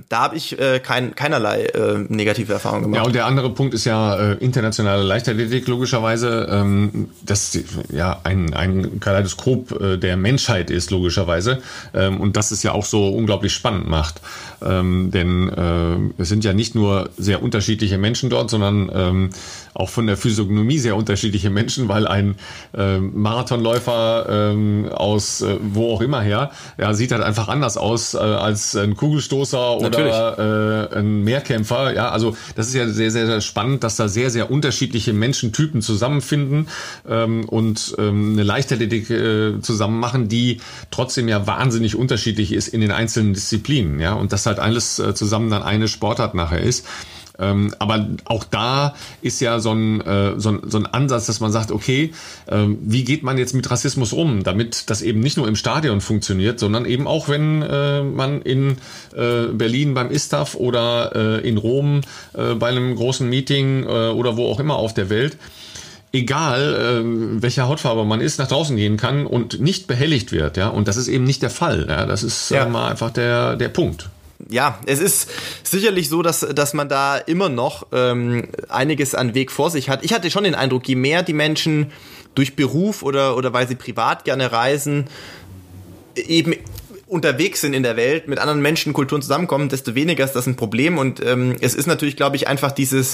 ich keinerlei negative Erfahrungen gemacht. Ja, und der andere Punkt ist ja internationale Leichtathletik logischerweise, das ja ein Kaleidoskop der Menschheit ist logischerweise, und das ist ja auch so unglaublich spannend macht, denn es sind ja nicht nur sehr unterschiedliche Menschen dort, sondern auch von der Physiognomie sehr unterschiedliche Menschen, weil ein Marathonläufer aus wo auch immer her, ja, sieht halt einfach anders aus als ein Kugelstoßer oder ein Mehrkämpfer. Ja, also das ist ja sehr, sehr, sehr spannend, dass da sehr, sehr unterschiedliche Menschentypen zusammenfinden und eine Leichtathletik zusammen machen, die trotzdem ja wahnsinnig unterschiedlich ist in den einzelnen Disziplinen. Ja, und das halt alles zusammen dann eine Sportart nachher ist. Aber auch da ist ja so ein Ansatz, dass man sagt, okay, wie geht man jetzt mit Rassismus um, damit das eben nicht nur im Stadion funktioniert, sondern eben auch, wenn man in Berlin beim ISTAF oder in Rom bei einem großen Meeting oder wo auch immer auf der Welt, egal welcher Hautfarbe man ist, nach draußen gehen kann und nicht behelligt wird. Ja? Und das ist eben nicht der Fall. Ja? Das ist mal einfach der Punkt. Ja, es ist sicherlich so, dass man da immer noch einiges an Weg vor sich hat. Ich hatte schon den Eindruck, je mehr die Menschen durch Beruf oder weil sie privat gerne reisen, eben unterwegs sind in der Welt, mit anderen Menschen, Kulturen zusammenkommen, desto weniger ist das ein Problem. Und es ist natürlich, glaube ich, einfach dieses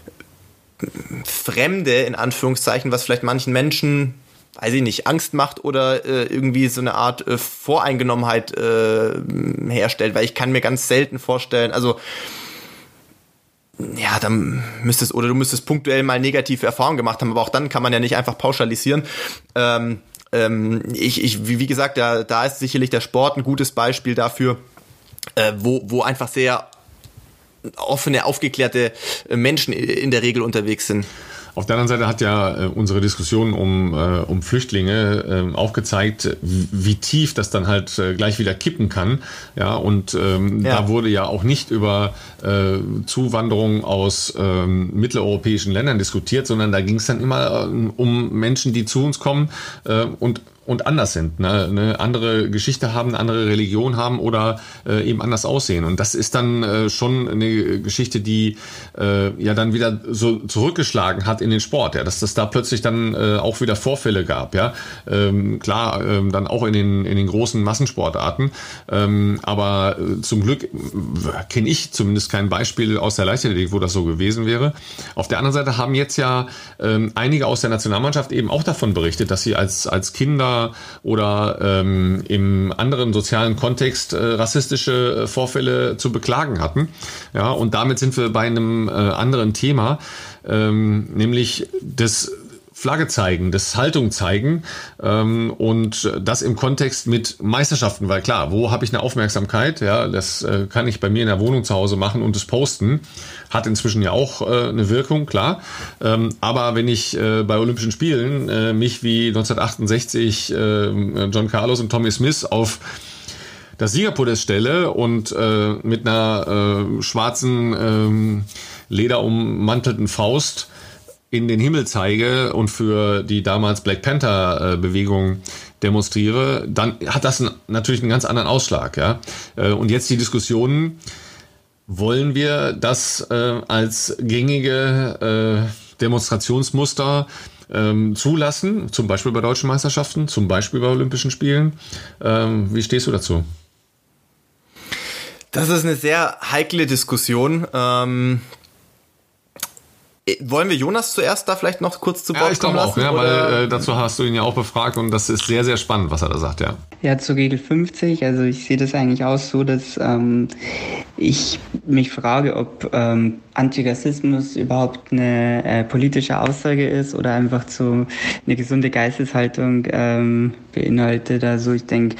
Fremde, in Anführungszeichen, was vielleicht manchen Menschen, weiß ich nicht, Angst macht oder irgendwie so eine Art Voreingenommenheit herstellt, weil ich kann mir ganz selten vorstellen, also ja, du müsstest punktuell mal negative Erfahrungen gemacht haben, aber auch dann kann man ja nicht einfach pauschalisieren. Wie gesagt, da ist sicherlich der Sport ein gutes Beispiel dafür, wo einfach sehr offene, aufgeklärte Menschen in der Regel unterwegs sind. Auf der anderen Seite hat ja unsere Diskussion um Flüchtlinge auch gezeigt, wie tief das dann halt gleich wieder kippen kann. Ja, und da wurde ja auch nicht über Zuwanderung aus mitteleuropäischen Ländern diskutiert, sondern da ging es dann immer um Menschen, die zu uns kommen und anders sind, ne? Eine andere Geschichte haben, eine andere Religion haben oder eben anders aussehen. Und das ist dann schon eine Geschichte, die ja dann wieder so zurückgeschlagen hat in den Sport, ja, dass das da plötzlich dann auch wieder Vorfälle gab, ja. Klar, dann auch in den großen Massensportarten. Aber zum Glück kenne ich zumindest kein Beispiel aus der Leichtathletik, wo das so gewesen wäre. Auf der anderen Seite haben jetzt ja einige aus der Nationalmannschaft eben auch davon berichtet, dass sie als Kinder oder im anderen sozialen Kontext rassistische Vorfälle zu beklagen hatten. Ja, und damit sind wir bei einem anderen Thema, nämlich des Flagge zeigen, das Haltung zeigen und das im Kontext mit Meisterschaften, weil klar, wo habe ich eine Aufmerksamkeit? Ja, das kann ich bei mir in der Wohnung zu Hause machen und es posten. Hat inzwischen ja auch eine Wirkung, klar. Aber wenn ich bei Olympischen Spielen mich wie 1968 John Carlos und Tommy Smith auf das Siegerpodest stelle und mit einer schwarzen lederummantelten Faust in den Himmel zeige und für die damals Black Panther Bewegung demonstriere, dann hat das natürlich einen ganz anderen Ausschlag. Ja? Und jetzt die Diskussion, wollen wir das als gängige Demonstrationsmuster zulassen, zum Beispiel bei deutschen Meisterschaften, zum Beispiel bei Olympischen Spielen? Wie stehst du dazu? Das ist eine sehr heikle Diskussion. Wollen wir Jonas zuerst da vielleicht noch kurz zu Wort kommen lassen? Ja, weil dazu hast du ihn ja auch befragt und das ist sehr, sehr spannend, was er da sagt, ja. Ja, zur Regel 50, also ich sehe das eigentlich auch so, dass ich mich frage, ob Antirassismus überhaupt eine politische Aussage ist oder einfach so eine gesunde Geisteshaltung beinhaltet. Also ich denke,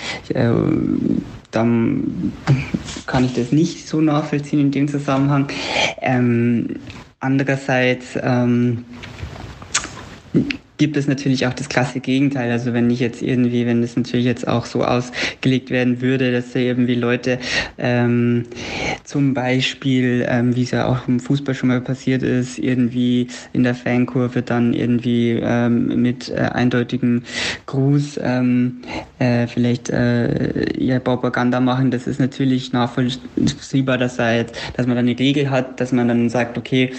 dann kann ich das nicht so nachvollziehen in dem Zusammenhang. Andererseits gibt es natürlich auch das klasse Gegenteil. Also wenn das natürlich jetzt auch so ausgelegt werden würde, dass da irgendwie Leute zum Beispiel, wie es ja auch im Fußball schon mal passiert ist, irgendwie in der Fankurve dann irgendwie mit eindeutigem Gruß vielleicht Propaganda machen. Das ist natürlich nachvollziehbar, dass man dann eine Regel hat, dass man dann sagt, okay,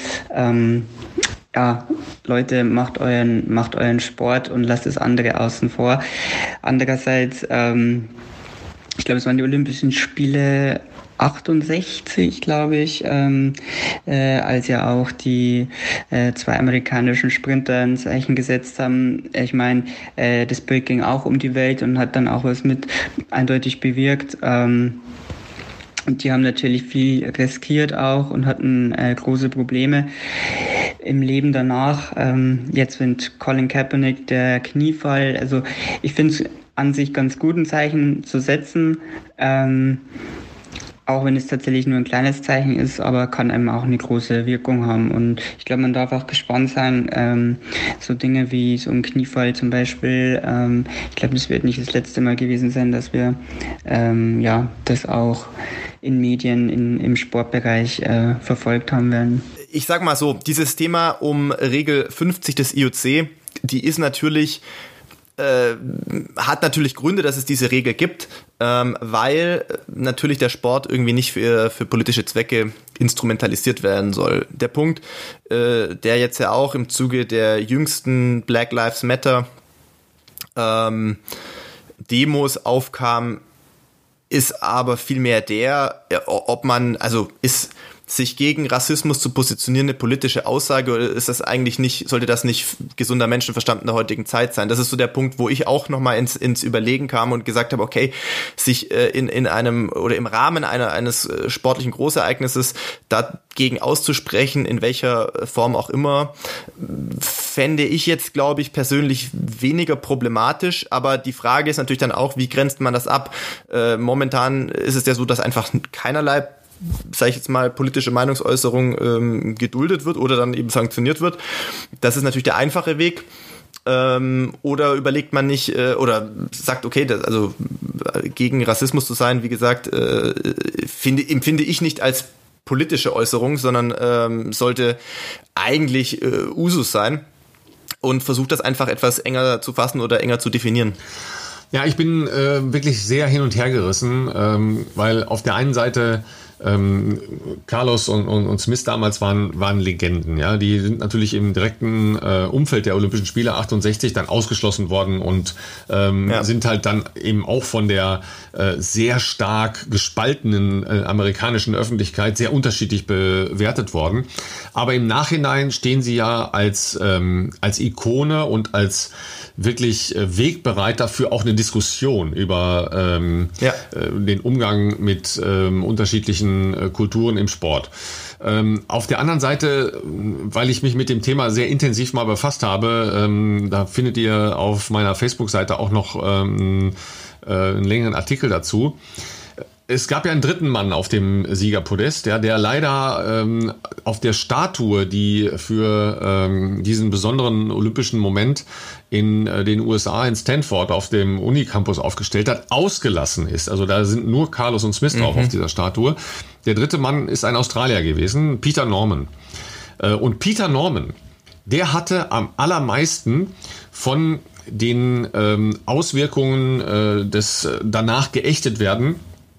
Leute, macht euren Sport und lasst das andere außen vor. Andererseits, ich glaube, es waren die Olympischen Spiele 68, glaube ich, als ja auch die zwei amerikanischen Sprinter ein Zeichen gesetzt haben. Ich meine, das Bild ging auch um die Welt und hat dann auch was mit eindeutig bewirkt. Und die haben natürlich viel riskiert auch und hatten große Probleme im Leben danach. Jetzt mit Colin Kaepernick der Kniefall. Also ich finde es an sich ganz gut, ein Zeichen zu setzen. Auch wenn es tatsächlich nur ein kleines Zeichen ist, aber kann einem auch eine große Wirkung haben. Und ich glaube, man darf auch gespannt sein. So Dinge wie so ein Kniefall zum Beispiel. Ich glaube, das wird nicht das letzte Mal gewesen sein, dass wir das auch in Medien im Sportbereich verfolgt haben werden. Ich sag mal so, dieses Thema um Regel 50 des IOC, die ist natürlich hat natürlich Gründe, dass es diese Regel gibt, weil natürlich der Sport irgendwie nicht für politische Zwecke instrumentalisiert werden soll. Der Punkt, der jetzt ja auch im Zuge der jüngsten Black Lives Matter Demos aufkam, ist aber vielmehr ob man, also ist sich gegen Rassismus zu positionieren eine politische Aussage, oder ist das eigentlich nicht, sollte das nicht gesunder Menschenverstand in der heutigen Zeit sein? Das ist so der Punkt, wo ich auch nochmal ins Überlegen kam und gesagt habe, okay, sich in einem oder im Rahmen eines sportlichen Großereignisses dagegen auszusprechen, in welcher Form auch immer, fände ich jetzt, glaube ich, persönlich weniger problematisch, aber die Frage ist natürlich dann auch, wie grenzt man das ab? Momentan ist es ja so, dass einfach keinerlei, sage ich jetzt mal, politische Meinungsäußerung geduldet wird oder dann eben sanktioniert wird. Das ist natürlich der einfache Weg. Oder überlegt man nicht oder sagt, okay, also gegen Rassismus zu sein, wie gesagt, empfinde ich nicht als politische Äußerung, sondern sollte eigentlich Usus sein, und versucht das einfach etwas enger zu fassen oder enger zu definieren. Ja, ich bin wirklich sehr hin und her gerissen, weil auf der einen Seite Carlos und Smith damals waren Legenden, ja. Die sind natürlich im direkten Umfeld der Olympischen Spiele 68 dann ausgeschlossen worden und sind halt dann eben auch von der sehr stark gespaltenen amerikanischen Öffentlichkeit sehr unterschiedlich bewertet worden. Aber im Nachhinein stehen sie ja als Ikone und als wirklich Wegbereiter für auch eine Diskussion über den Umgang mit unterschiedlichen Kulturen im Sport. Auf der anderen Seite, weil ich mich mit dem Thema sehr intensiv mal befasst habe, da findet ihr auf meiner Facebook-Seite auch noch einen längeren Artikel dazu. Es gab ja einen dritten Mann auf dem Siegerpodest, der leider auf der Statue, die für diesen besonderen olympischen Moment in den USA in Stanford auf dem Unicampus aufgestellt hat, ausgelassen ist. Also da sind nur Carlos und Smith drauf auf dieser Statue. Der dritte Mann ist ein Australier gewesen, Peter Norman. Und Peter Norman, der hatte am allermeisten von den Auswirkungen des danach geächtet werden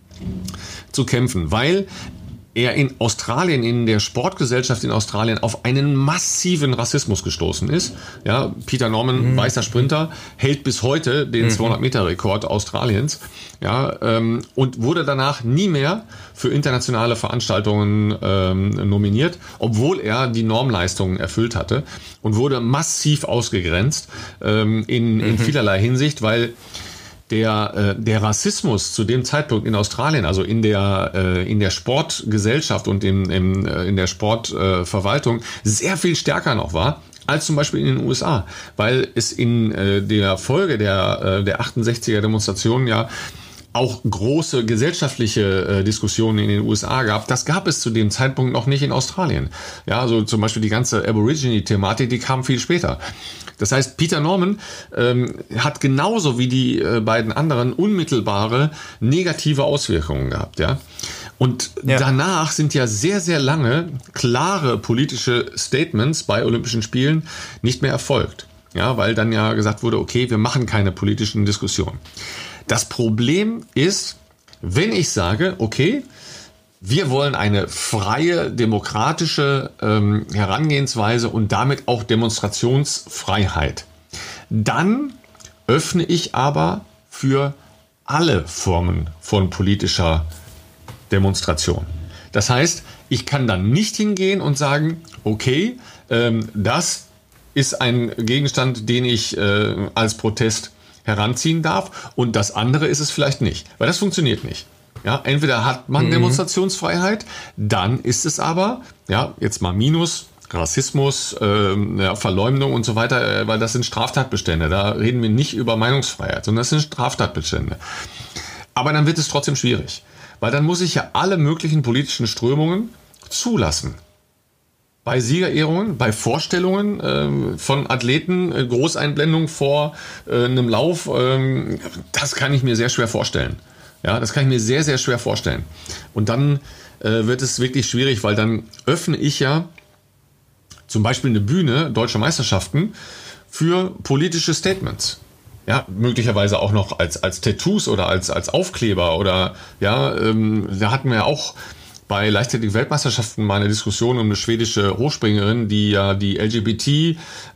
zu kämpfen, weil er in Australien, in der Sportgesellschaft in Australien auf einen massiven Rassismus gestoßen ist. Ja, Peter Norman, weißer Sprinter, hält bis heute den 200-Meter-Rekord Australiens. Ja, und wurde danach nie mehr für internationale Veranstaltungen nominiert, obwohl er die Normleistungen erfüllt hatte, und wurde massiv ausgegrenzt in vielerlei Hinsicht, weil der Rassismus zu dem Zeitpunkt in Australien, also in der Sportgesellschaft und in der Sportverwaltung sehr viel stärker noch war als zum Beispiel in den USA, weil es in der Folge der 68er Demonstrationen ja auch große gesellschaftliche Diskussionen in den USA gab, das gab es zu dem Zeitpunkt noch nicht in Australien. Ja, also zum Beispiel die ganze Aborigine-Thematik, die kam viel später. Das heißt, Peter Norman hat genauso wie die beiden anderen unmittelbare negative Auswirkungen gehabt. Ja. Und danach sind ja sehr, sehr lange klare politische Statements bei Olympischen Spielen nicht mehr erfolgt. Ja, weil dann ja gesagt wurde, okay, wir machen keine politischen Diskussionen. Das Problem ist, wenn ich sage, okay, wir wollen eine freie, demokratische Herangehensweise und damit auch Demonstrationsfreiheit, dann öffne ich aber für alle Formen von politischer Demonstration. Das heißt, ich kann dann nicht hingehen und sagen, okay, das ist ein Gegenstand, den ich als Protest heranziehen darf und das andere ist es vielleicht nicht, weil das funktioniert nicht. Ja, entweder hat man Demonstrationsfreiheit, dann ist es aber, ja, jetzt mal Minus, Rassismus, Verleumdung und so weiter, weil das sind Straftatbestände. Da reden wir nicht über Meinungsfreiheit, sondern das sind Straftatbestände. Aber dann wird es trotzdem schwierig, weil dann muss ich ja alle möglichen politischen Strömungen zulassen. Bei Siegerehrungen, bei Vorstellungen von Athleten, Großeinblendung vor einem Lauf, das kann ich mir sehr schwer vorstellen. Ja, das kann ich mir sehr, sehr schwer vorstellen. Und dann wird es wirklich schwierig, weil dann öffne ich ja zum Beispiel eine Bühne, Deutsche Meisterschaften, für politische Statements. Ja, möglicherweise auch noch als Tattoos oder als Aufkleber oder ja, da hatten wir ja auch bei Leichtathletik-Weltmeisterschaften mal eine Diskussion um eine schwedische Hochspringerin, die ja die LGBT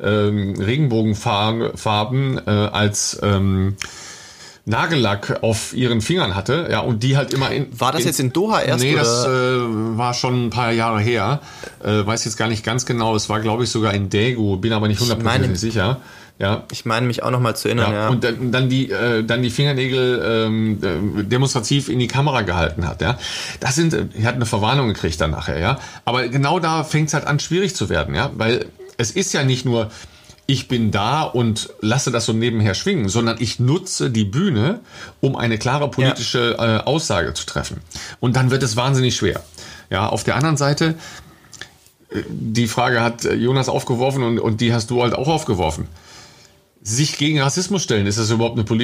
Regenbogenfarben als Nagellack auf ihren Fingern hatte, ja, und die halt immer War das jetzt in Doha erst? Nee, oder? Das war schon ein paar Jahre her. Weiß jetzt gar nicht ganz genau. Es war, glaube ich, sogar in Daegu, bin aber nicht 100% sicher. Ja. Ich meine mich auch noch mal zu erinnern, ja. Und dann die Fingernägel demonstrativ in die Kamera gehalten hat, ja. Er hat eine Verwarnung gekriegt dann nachher, ja. Aber genau da fängt es halt an, schwierig zu werden, ja. Weil es ist ja nicht nur, ich bin da und lasse das so nebenher schwingen, sondern ich nutze die Bühne, um eine klare politische Aussage zu treffen. Und dann wird es wahnsinnig schwer. Ja, auf der anderen Seite, die Frage hat Jonas aufgeworfen und die hast du halt auch aufgeworfen. Sich gegen Rassismus stellen, ist das überhaupt eine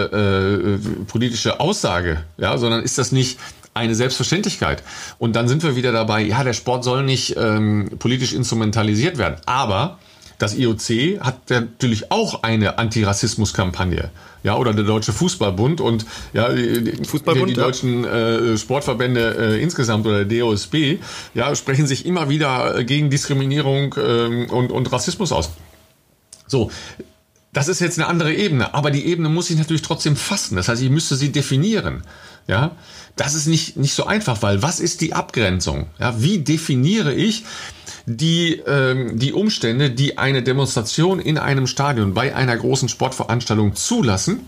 politische Aussage? Ja, sondern ist das nicht eine Selbstverständlichkeit? Und dann sind wir wieder dabei, ja, der Sport soll nicht politisch instrumentalisiert werden. Aber das IOC hat natürlich auch eine Antirassismus-Kampagne. Ja, oder der Deutsche Fußballbund und ja, die deutschen Sportverbände insgesamt oder der DOSB, ja, sprechen sich immer wieder gegen Diskriminierung und Rassismus aus. So. Das ist jetzt eine andere Ebene, aber die Ebene muss ich natürlich trotzdem fassen. Das heißt, ich müsste sie definieren. Ja, das ist nicht so einfach, weil was ist die Abgrenzung? Ja, wie definiere ich die Umstände, die eine Demonstration in einem Stadion bei einer großen Sportveranstaltung zulassen?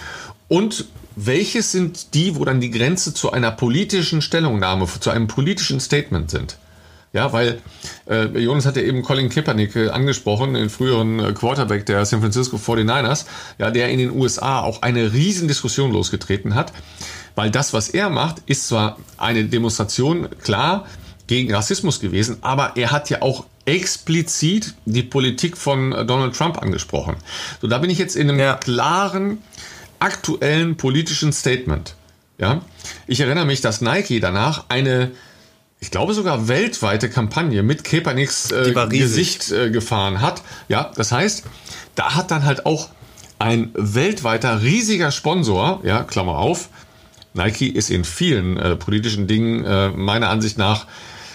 Und welches sind die, wo dann die Grenze zu einer politischen Stellungnahme, zu einem politischen Statement sind? Ja, weil Jonas hat ja eben Colin Kaepernick angesprochen, den früheren Quarterback der San Francisco 49ers, ja, der in den USA auch eine riesen Diskussion losgetreten hat, weil das, was er macht, ist zwar eine Demonstration, klar, gegen Rassismus gewesen, aber er hat ja auch explizit die Politik von Donald Trump angesprochen. So, da bin ich jetzt in einem klaren, aktuellen politischen Statement. Ja, ich erinnere mich, dass Nike danach ich glaube sogar weltweite Kampagne mit Kaepernicks Gesicht gefahren hat. Ja, das heißt, da hat dann halt auch ein weltweiter riesiger Sponsor, ja, Klammer auf, Nike ist in vielen politischen Dingen meiner Ansicht nach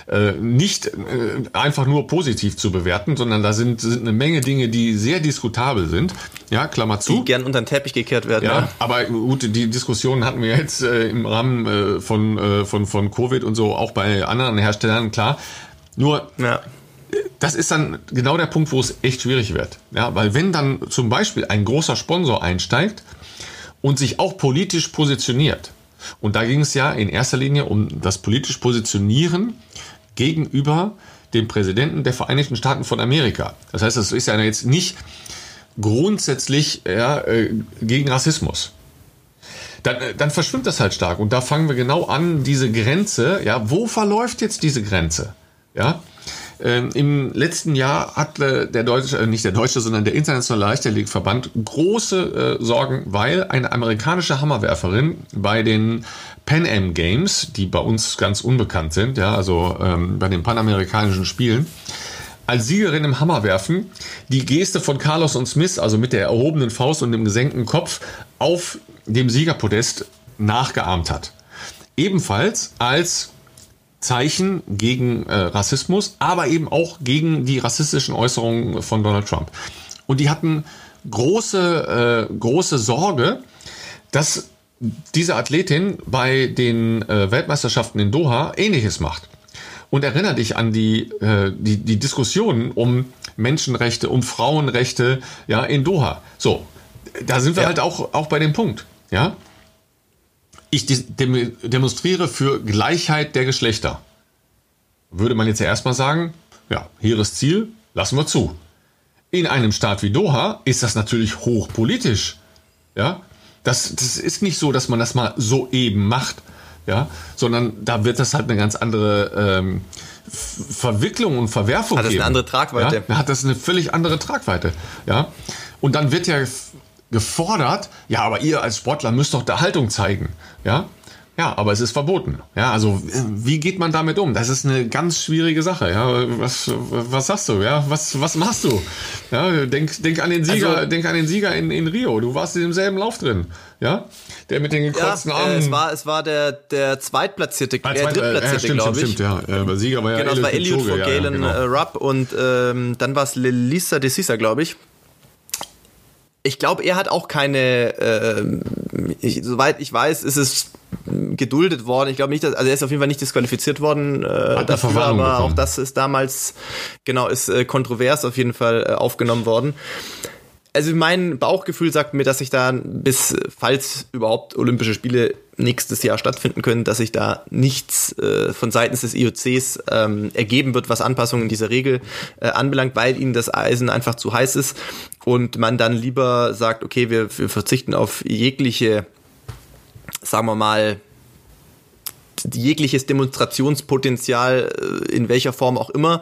nicht einfach nur positiv zu bewerten, sondern da sind eine Menge Dinge, die sehr diskutabel sind. Ja, Klammer zu. Die gern unter den Teppich gekehrt werden. Ja, aber gut, die Diskussionen hatten wir jetzt im Rahmen von Covid und so auch bei anderen Herstellern, klar. Nur, das ist dann genau der Punkt, wo es echt schwierig wird. Ja, weil wenn dann zum Beispiel ein großer Sponsor einsteigt und sich auch politisch positioniert, und da ging es ja in erster Linie um das politische Positionieren gegenüber dem Präsidenten der Vereinigten Staaten von Amerika. Das heißt, das ist ja jetzt nicht grundsätzlich gegen Rassismus. dann verschwimmt das halt stark. Und da fangen wir genau an, diese Grenze, ja, wo verläuft jetzt diese Grenze? Ja, im letzten Jahr hat nicht der deutsche, sondern der internationale Leichtathletikverband große Sorgen, weil eine amerikanische Hammerwerferin bei den Pan Am Games, die bei uns ganz unbekannt sind, ja, also bei den panamerikanischen Spielen, als Siegerin im Hammerwerfen die Geste von Carlos und Smith, also mit der erhobenen Faust und dem gesenkten Kopf, auf dem Siegerpodest nachgeahmt hat. Ebenfalls als Zeichen gegen Rassismus, aber eben auch gegen die rassistischen Äußerungen von Donald Trump. Und die hatten große Sorge, dass diese Athletin bei den Weltmeisterschaften in Doha Ähnliches macht. Und erinnere dich an die Diskussionen um Menschenrechte, um Frauenrechte, ja, in Doha. So, da sind wir halt auch bei dem Punkt, ja. Ich demonstriere für Gleichheit der Geschlechter. Würde man jetzt ja erstmal sagen, ja, hehres Ziel, lassen wir zu. In einem Staat wie Doha ist das natürlich hochpolitisch, ja. Das ist nicht so, dass man das mal so eben macht, ja, sondern da wird das halt eine ganz andere Verwicklung und Verwerfung geben. Hat das eine andere Tragweite? Ja, hat das eine völlig andere Tragweite, ja. Und dann wird ja gefordert, ja, aber ihr als Sportler müsst doch da Haltung zeigen, ja. Ja, aber es ist verboten. Ja, also wie geht man damit um? Das ist eine ganz schwierige Sache. Ja, was sagst du? Ja, was machst du? Ja, denk an den Sieger, denk an den Sieger in Rio. Du warst in demselben Lauf drin. Ja, der mit den gekreuzten Armen. Es war der Zweitplatzierte, Drittplatzierte, glaube ich. Stimmt, ja. Der Sieger war ja genau, es war Eliud vor Galen Rupp und dann war es Lelisa de Sisa, glaube ich. Ich glaube, er hat auch keine, soweit ich weiß, ist es geduldet worden. Ich glaube nicht, also er ist auf jeden Fall nicht disqualifiziert worden dafür, aber auch das ist damals, ist kontrovers auf jeden Fall aufgenommen worden. Also mein Bauchgefühl sagt mir, dass sich da falls überhaupt Olympische Spiele nächstes Jahr stattfinden können, dass sich da nichts von seitens des IOCs ergeben wird, was Anpassungen dieser Regel anbelangt, weil ihnen das Eisen einfach zu heiß ist und man dann lieber sagt, okay, wir verzichten auf jegliche, sagen wir mal, jegliches Demonstrationspotenzial in welcher Form auch immer.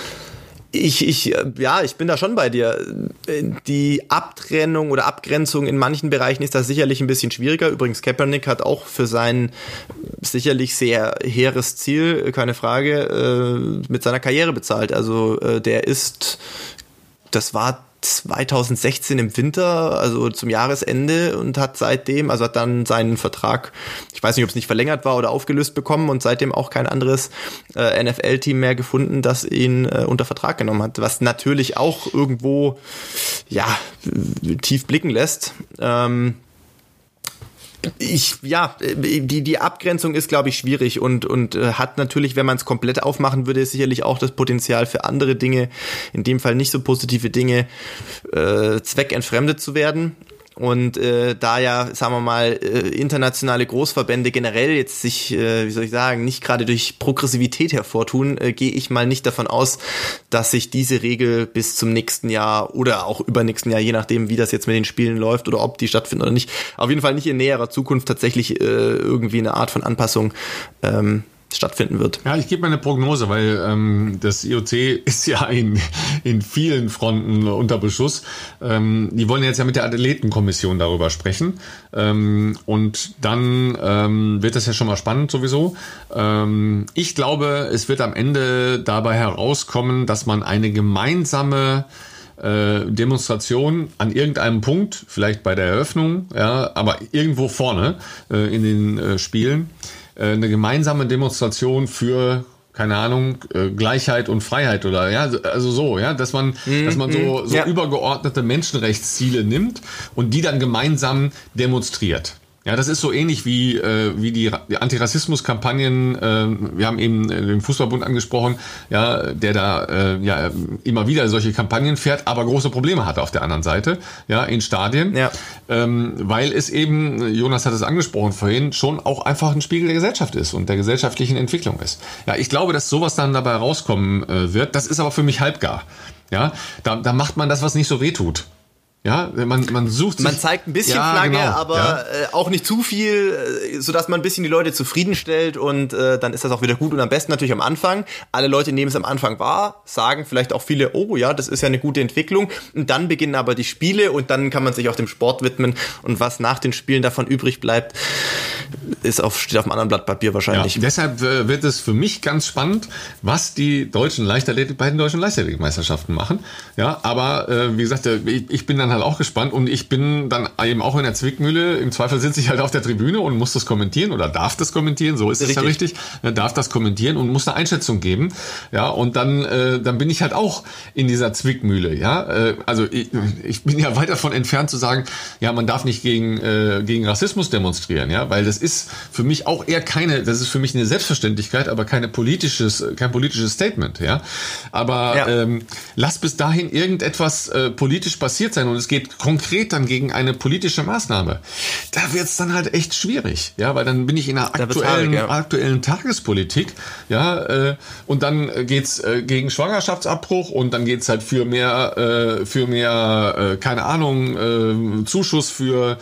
Ich bin da schon bei dir. Die Abtrennung oder Abgrenzung in manchen Bereichen ist da sicherlich ein bisschen schwieriger. Übrigens, Kaepernick hat auch für sein sicherlich sehr hehres Ziel, keine Frage, mit seiner Karriere bezahlt. Also das war 2016 im Winter, also zum Jahresende und hat dann seinen Vertrag, ich weiß nicht, ob es nicht verlängert war oder aufgelöst bekommen und seitdem auch kein anderes NFL-Team mehr gefunden, das ihn unter Vertrag genommen hat, was natürlich auch irgendwo, tief blicken lässt. Die Abgrenzung ist, glaube ich, schwierig und hat natürlich, wenn man es komplett aufmachen würde, sicherlich auch das Potenzial für andere Dinge, in dem Fall nicht so positive Dinge, zweckentfremdet zu werden. Und da ja, sagen wir mal, internationale Großverbände generell jetzt sich, nicht gerade durch Progressivität hervortun, gehe ich mal nicht davon aus, dass sich diese Regel bis zum nächsten Jahr oder auch übernächsten Jahr, je nachdem, wie das jetzt mit den Spielen läuft oder ob die stattfinden oder nicht, auf jeden Fall nicht in näherer Zukunft tatsächlich irgendwie eine Art von Anpassung stattfinden wird. Ja, ich gebe mal eine Prognose, weil das IOC ist ja in vielen Fronten unter Beschuss. Die wollen jetzt ja mit der Athletenkommission darüber sprechen. Und dann wird das ja schon mal spannend sowieso. Ich glaube, es wird am Ende dabei herauskommen, dass man eine gemeinsame Demonstration an irgendeinem Punkt, vielleicht bei der Eröffnung, ja, aber irgendwo vorne in den Spielen, eine gemeinsame Demonstration für, keine Ahnung, Gleichheit und Freiheit oder also so, dass man so übergeordnete Menschenrechtsziele nimmt und die dann gemeinsam demonstriert. Ja, das ist so ähnlich wie die Antirassismus-Kampagnen. Wir haben eben den Fußballbund angesprochen, der da immer wieder solche Kampagnen fährt, aber große Probleme hat auf der anderen Seite, in Stadien, weil es eben, Jonas hat es angesprochen vorhin, schon auch einfach ein Spiegel der Gesellschaft ist und der gesellschaftlichen Entwicklung ist. Ja, ich glaube, dass sowas dann dabei rauskommen wird. Das ist aber für mich halbgar. Ja, da macht man das, was nicht so weh tut. Ja, man sucht sich... Man zeigt ein bisschen Flagge, aber auch nicht zu viel, sodass man ein bisschen die Leute zufriedenstellt und dann ist das auch wieder gut. Und am besten natürlich am Anfang. Alle Leute nehmen es am Anfang wahr, sagen vielleicht auch viele, oh ja, das ist ja eine gute Entwicklung. Und dann beginnen aber die Spiele und dann kann man sich auch dem Sport widmen. Und was nach den Spielen davon übrig bleibt, steht auf einem anderen Blatt Papier wahrscheinlich. Ja, deshalb wird es für mich ganz spannend, was die deutschen Leichtathletik bei den deutschen Leichtathletikmeisterschaften machen. Ja, aber wie gesagt, ich bin dann halt auch gespannt und ich bin dann eben auch in der Zwickmühle. Im Zweifel sitze ich halt auf der Tribüne und muss das kommentieren oder darf das kommentieren, so ist es ja richtig. Darf das kommentieren und muss eine Einschätzung geben. Ja, und dann bin ich halt auch in dieser Zwickmühle. Ja, also ich bin ja weit davon entfernt zu sagen, ja, man darf nicht gegen Rassismus demonstrieren, ja, weil das ist für mich auch eher das ist für mich eine Selbstverständlichkeit, aber kein politisches Statement, ja. Aber lass bis dahin irgendetwas politisch passiert sein und es geht konkret dann gegen eine politische Maßnahme. Da wird es dann halt echt schwierig, ja, weil dann bin ich in einer aktuellen Tagespolitik, ja, und dann geht's gegen Schwangerschaftsabbruch und dann geht's halt für mehr keine Ahnung, Zuschuss für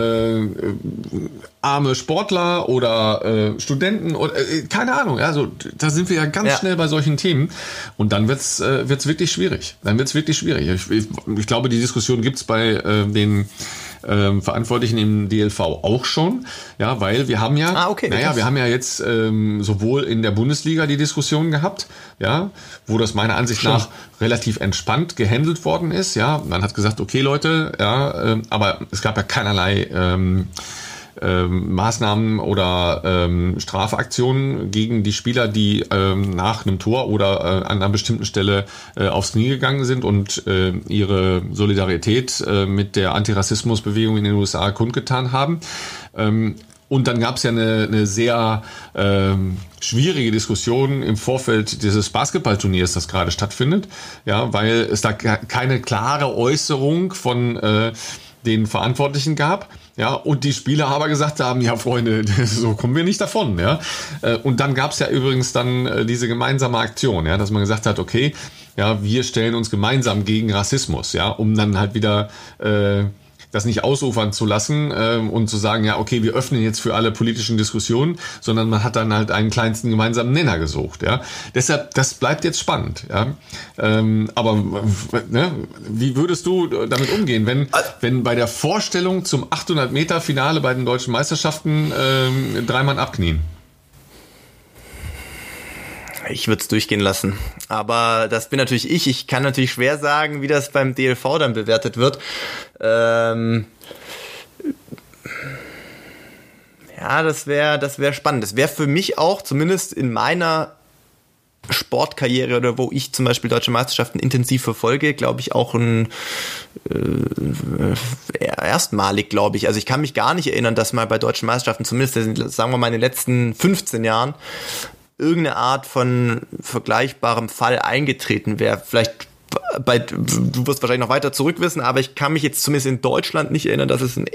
arme Sportler oder Studenten oder keine Ahnung, also da sind wir ja ganz schnell bei solchen Themen und dann wird's wirklich schwierig. Ich glaube, die Diskussion gibt's bei den Verantwortlichen im DLV auch schon, ja, weil wir haben ja, wir haben ja jetzt sowohl in der Bundesliga die Diskussion gehabt, ja, wo das meiner Ansicht nach relativ entspannt gehandelt worden ist, ja, man hat gesagt, okay Leute, ja, aber es gab ja keinerlei Maßnahmen oder Strafaktionen gegen die Spieler, die nach einem Tor oder an einer bestimmten Stelle aufs Knie gegangen sind und ihre Solidarität mit der Antirassismusbewegung in den USA kundgetan haben. Und dann gab es ja eine sehr schwierige Diskussion im Vorfeld dieses Basketballturniers, das gerade stattfindet, ja, weil es da keine klare Äußerung von den Verantwortlichen gab. Ja, und die Spieler aber gesagt haben, ja Freunde, so kommen wir nicht davon, ja. Und dann gab's ja übrigens dann diese gemeinsame Aktion, ja, dass man gesagt hat, okay, ja, wir stellen uns gemeinsam gegen Rassismus, ja, um dann halt wieder das nicht ausufern zu lassen und zu sagen, ja, okay, wir öffnen jetzt für alle politischen Diskussionen, sondern man hat dann halt einen kleinsten gemeinsamen Nenner gesucht, ja. Deshalb, das bleibt jetzt spannend, ja. Aber wie würdest du damit umgehen, wenn bei der Vorstellung zum 800-Meter-Finale bei den deutschen Meisterschaften 3 Mann abknien? Ich würde es durchgehen lassen. Aber das bin natürlich ich. Ich kann natürlich schwer sagen, wie das beim DLV dann bewertet wird. Ja, das wäre spannend. Das wäre für mich auch, zumindest in meiner Sportkarriere oder wo ich zum Beispiel deutsche Meisterschaften intensiv verfolge, glaube ich auch erstmalig, glaube ich. Also ich kann mich gar nicht erinnern, dass mal bei deutschen Meisterschaften, zumindest sagen wir mal in den letzten 15 Jahren, irgendeine Art von vergleichbarem Fall eingetreten wäre. Vielleicht du wirst wahrscheinlich noch weiter zurückwissen, aber ich kann mich jetzt zumindest in Deutschland nicht erinnern, dass es einen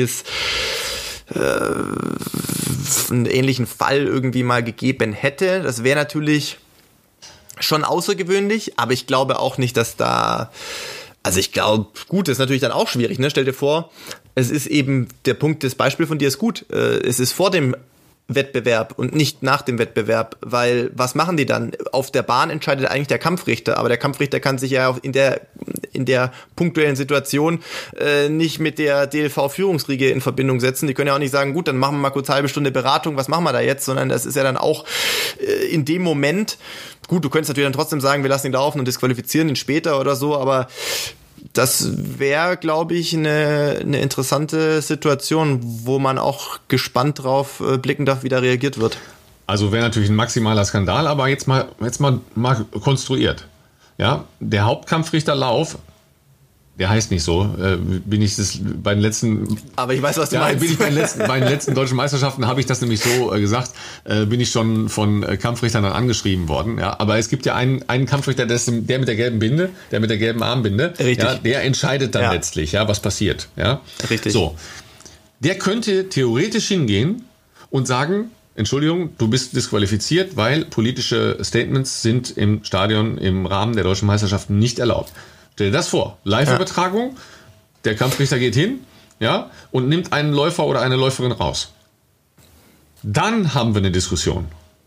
ähnlichen Fall irgendwie mal gegeben hätte. Das wäre natürlich schon außergewöhnlich, aber ich glaube auch nicht, dass da... Also ich glaube, gut, das ist natürlich dann auch schwierig, ne? Stell dir vor, es ist eben der Punkt, das Beispiel von dir ist gut. Es ist vor dem Wettbewerb und nicht nach dem Wettbewerb, weil was machen die dann? Auf der Bahn entscheidet eigentlich der Kampfrichter, aber der Kampfrichter kann sich ja auch in der punktuellen Situation nicht mit der DLV-Führungsriege in Verbindung setzen. Die können ja auch nicht sagen, gut, dann machen wir mal kurz eine halbe Stunde Beratung, was machen wir da jetzt? Sondern das ist ja dann auch in dem Moment, gut, du könntest natürlich dann trotzdem sagen, wir lassen ihn laufen und disqualifizieren ihn später oder so, aber das wäre, glaube ich, eine interessante Situation, wo man auch gespannt drauf blicken darf, wie da reagiert wird. Also wäre natürlich ein maximaler Skandal, aber jetzt mal konstruiert. Ja, der Hauptkampfrichter Lauf, der heißt nicht so, bin ich das bei den letzten... Aber ich weiß, was du meinst. Bei den letzten deutschen Meisterschaften habe ich das nämlich so gesagt, bin ich schon von Kampfrichtern dann angeschrieben worden. Ja, aber es gibt ja einen Kampfrichter, der mit der gelben Binde, der mit der gelben Armbinde, ja, der entscheidet dann letztlich, ja, was passiert. Ja? Richtig. So, der könnte theoretisch hingehen und sagen, Entschuldigung, du bist disqualifiziert, weil politische Statements sind im Stadion im Rahmen der deutschen Meisterschaften nicht erlaubt. Stell dir das vor, Live-Übertragung, der Kampfrichter geht hin, ja, und nimmt einen Läufer oder eine Läuferin raus. Dann haben wir eine Diskussion.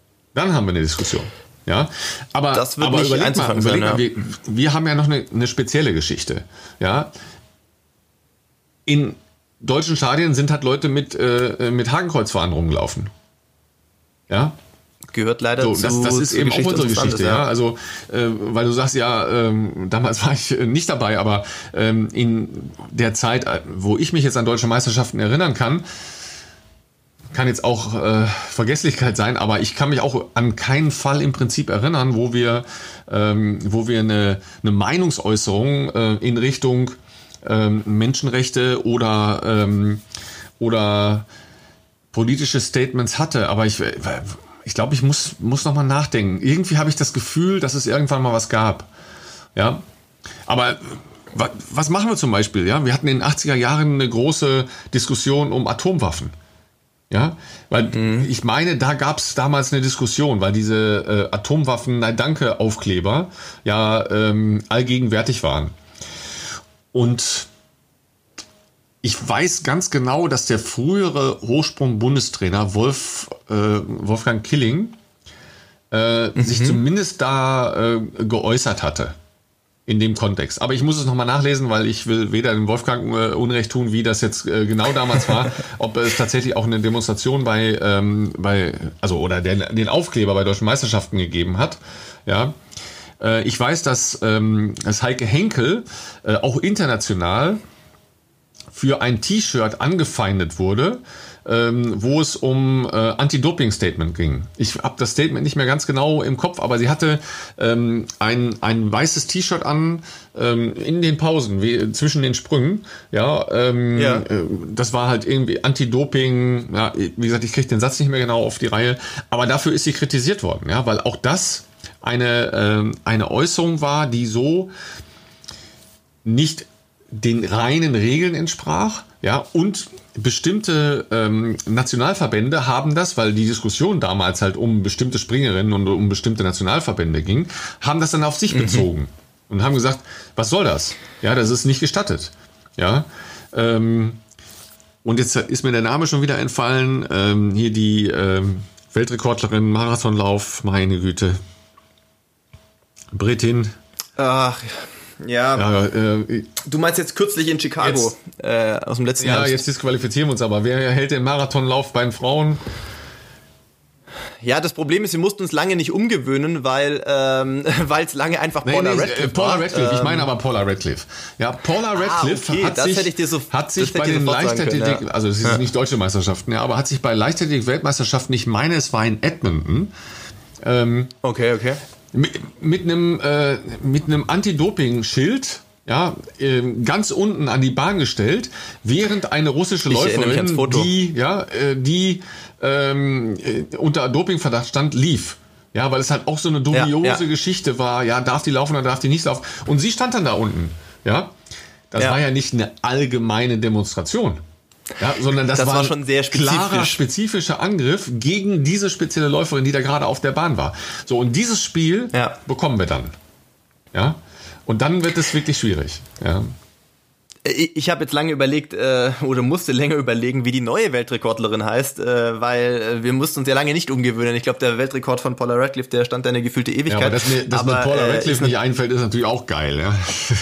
Ja, aber, das wird aber nicht überleg sein, mal, wir haben ja noch eine spezielle Geschichte. Ja, in deutschen Stadien sind halt Leute mit Hakenkreuzfahnen rumgelaufen. Ja. Gehört leider so, zu das ist eben auch unsere Geschichte. Ja. Also, weil du sagst, ja, damals war ich nicht dabei, aber in der Zeit, wo ich mich jetzt an deutsche Meisterschaften erinnern kann jetzt auch Vergesslichkeit sein, aber ich kann mich auch an keinen Fall im Prinzip erinnern, wo wir eine Meinungsäußerung in Richtung Menschenrechte oder politische Statements hatte. Aber ich glaube, ich muss noch mal nachdenken. Irgendwie habe ich das Gefühl, dass es irgendwann mal was gab. Ja, aber was machen wir zum Beispiel? Ja, wir hatten in den 80er Jahren eine große Diskussion um Atomwaffen. Ja, weil ich meine, da gab es damals eine Diskussion, weil diese Atomwaffen-Nein-Danke-Aufkleber ja allgegenwärtig waren. Und ich weiß ganz genau, dass der frühere Hochsprung-Bundestrainer Wolfgang Killing sich zumindest da geäußert hatte. In dem Kontext. Aber ich muss es nochmal nachlesen, weil ich will weder dem Wolfgang Unrecht tun, wie das jetzt genau damals war, ob es tatsächlich auch eine Demonstration oder den Aufkleber bei deutschen Meisterschaften gegeben hat. Ja. Ich weiß, dass Heike Henkel auch international für ein T-Shirt angefeindet wurde, wo es um Anti-Doping-Statement ging. Ich habe das Statement nicht mehr ganz genau im Kopf, aber sie hatte ein weißes T-Shirt an in den Pausen, zwischen den Sprüngen. Ja, das war halt irgendwie Anti-Doping. Ja, wie gesagt, ich kriege den Satz nicht mehr genau auf die Reihe, aber dafür ist sie kritisiert worden, ja, weil auch das eine Äußerung war, die so nicht den reinen Regeln entsprach, ja, und bestimmte Nationalverbände haben das, weil die Diskussion damals halt um bestimmte Springerinnen und um bestimmte Nationalverbände ging, haben das dann auf sich bezogen und haben gesagt, was soll das? Ja, das ist nicht gestattet. Ja, und jetzt ist mir der Name schon wieder entfallen. Hier die Weltrekordlerin Marathonlauf, meine Güte, Britin. Ach, ja. Du meinst jetzt kürzlich in Chicago aus dem letzten Jahr. Ja, jetzt disqualifizieren wir uns aber. Wer hält den Marathonlauf bei den Frauen? Ja, das Problem ist, wir mussten uns lange nicht umgewöhnen, weil es lange einfach Paula Radcliffe war. Paula Radcliffe, ich meine aber Paula Radcliffe. Ja, Paula Radcliffe hat sich bei den Leichtathletik, also es ist nicht deutsche Meisterschaften, ja, aber hat sich bei Leichtathletik-Weltmeisterschaften, ich meine, es war in Edmonton. Okay. Mit einem Anti-Doping-Schild, ja, ganz unten an die Bahn gestellt, während eine russische Läuferin, die unter Dopingverdacht stand, lief. Ja, weil es halt auch so eine dubiose Geschichte war. Ja, darf die laufen oder darf die nicht laufen? Und sie stand dann da unten. Ja, das war ja nicht eine allgemeine Demonstration. Ja, sondern das war schon sehr klarer, spezifischer Angriff gegen diese spezielle Läuferin, die da gerade auf der Bahn war. So, und dieses Spiel bekommen wir dann. Ja, und dann wird es wirklich schwierig. Ja. Ich habe jetzt lange überlegt oder musste länger überlegen, wie die neue Weltrekordlerin heißt, weil wir mussten uns ja lange nicht umgewöhnen. Ich glaube, der Weltrekord von Paula Radcliffe, der stand da eine gefühlte Ewigkeit. Ja, aber dass mir Paula Radcliffe nicht einfällt, ist natürlich auch geil. Ja.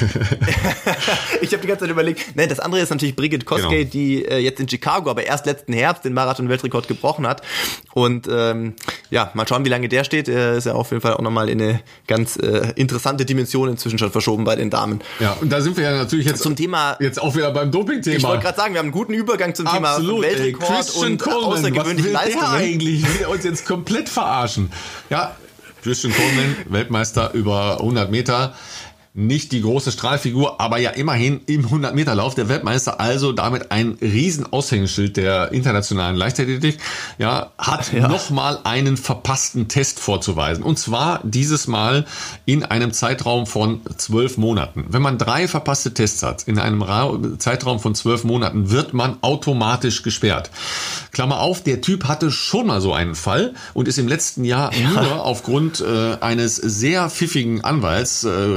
Ich habe die ganze Zeit überlegt. Nein, das andere ist natürlich Brigitte Kosgei, die jetzt in Chicago, aber erst letzten Herbst den Marathon-Weltrekord gebrochen hat. Und mal schauen, wie lange der steht. Er ist ja auf jeden Fall auch nochmal in eine ganz interessante Dimension inzwischen schon verschoben bei den Damen. Ja, und da sind wir ja natürlich jetzt zum Thema. Jetzt auch wieder beim Doping-Thema. Ich wollte gerade sagen, wir haben einen guten Übergang zum Thema Weltrekord und außergewöhnliche Leistungen. Was will der eigentlich? Will er uns jetzt komplett verarschen? Ja, Christian Coleman, Weltmeister über 100 Meter. Nicht die große Strahlfigur, aber ja immerhin im 100-Meter-Lauf der Weltmeister, also damit ein riesen Aushängeschild der internationalen Leichtathletik, hat nochmal einen verpassten Test vorzuweisen. Und zwar dieses Mal in einem Zeitraum von 12 Monaten. Wenn man 3 verpasste Tests hat, in einem Zeitraum von 12 Monaten, wird man automatisch gesperrt. Klammer auf, der Typ hatte schon mal so einen Fall und ist im letzten Jahr nur aufgrund eines sehr pfiffigen Anwalts, respektive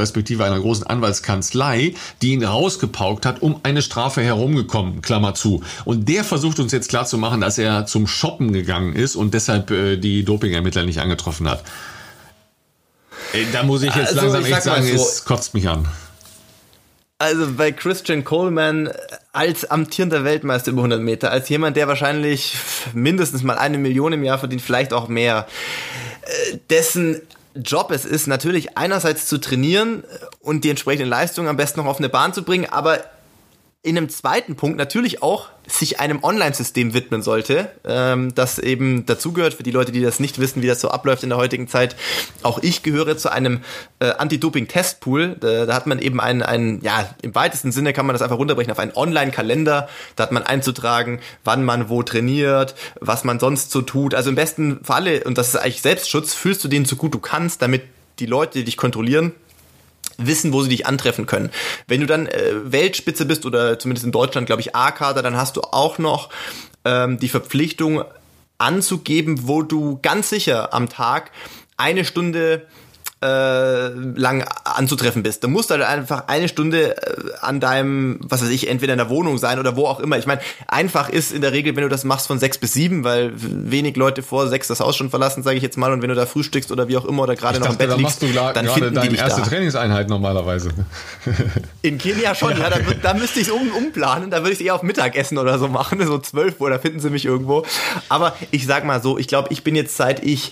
bei einer großen Anwaltskanzlei, die ihn rausgepaukt hat, um eine Strafe herumgekommen, Klammer zu. Und der versucht uns jetzt klarzumachen, dass er zum Shoppen gegangen ist und deshalb die Dopingermittler nicht angetroffen hat. Da muss ich jetzt langsam echt sagen, es kotzt mich an. Also bei Christian Coleman als amtierender Weltmeister über 100 Meter, als jemand, der wahrscheinlich mindestens mal 1 Million im Jahr verdient, vielleicht auch mehr, dessen Job es ist, natürlich einerseits zu trainieren und die entsprechende Leistung am besten noch auf eine Bahn zu bringen, aber in einem zweiten Punkt natürlich auch sich einem Online-System widmen sollte, das eben dazugehört, für die Leute, die das nicht wissen, wie das so abläuft in der heutigen Zeit. Auch ich gehöre zu einem Anti-Doping-Testpool. Da hat man eben einen, im weitesten Sinne kann man das einfach runterbrechen auf einen Online-Kalender. Da hat man einzutragen, wann man wo trainiert, was man sonst so tut. Also im besten Falle, und das ist eigentlich Selbstschutz, fühlst du den so gut du kannst, damit die Leute, die dich kontrollieren, wissen, wo sie dich antreffen können. Wenn du dann Weltspitze bist oder zumindest in Deutschland, glaube ich, A-Kader, dann hast du auch noch die Verpflichtung anzugeben, wo du ganz sicher am Tag 1 Stunde lang anzutreffen bist. Du musst halt einfach 1 Stunde an deinem, was weiß ich, entweder in der Wohnung sein oder wo auch immer. Ich meine, einfach ist in der Regel, wenn du das machst von 6 bis 7, weil wenig Leute vor 6 das Haus schon verlassen, sage ich jetzt mal, und wenn du da frühstückst oder wie auch immer oder gerade noch im Bett liegst, dann finden die dich da. Erste Trainingseinheit normalerweise. In Kenia schon, ja, da müsste ich es umplanen, da würde ich es eher auf Mittagessen oder so machen, so 12 Uhr, da finden sie mich irgendwo. Aber ich sag mal so, ich glaube, ich bin jetzt seit ich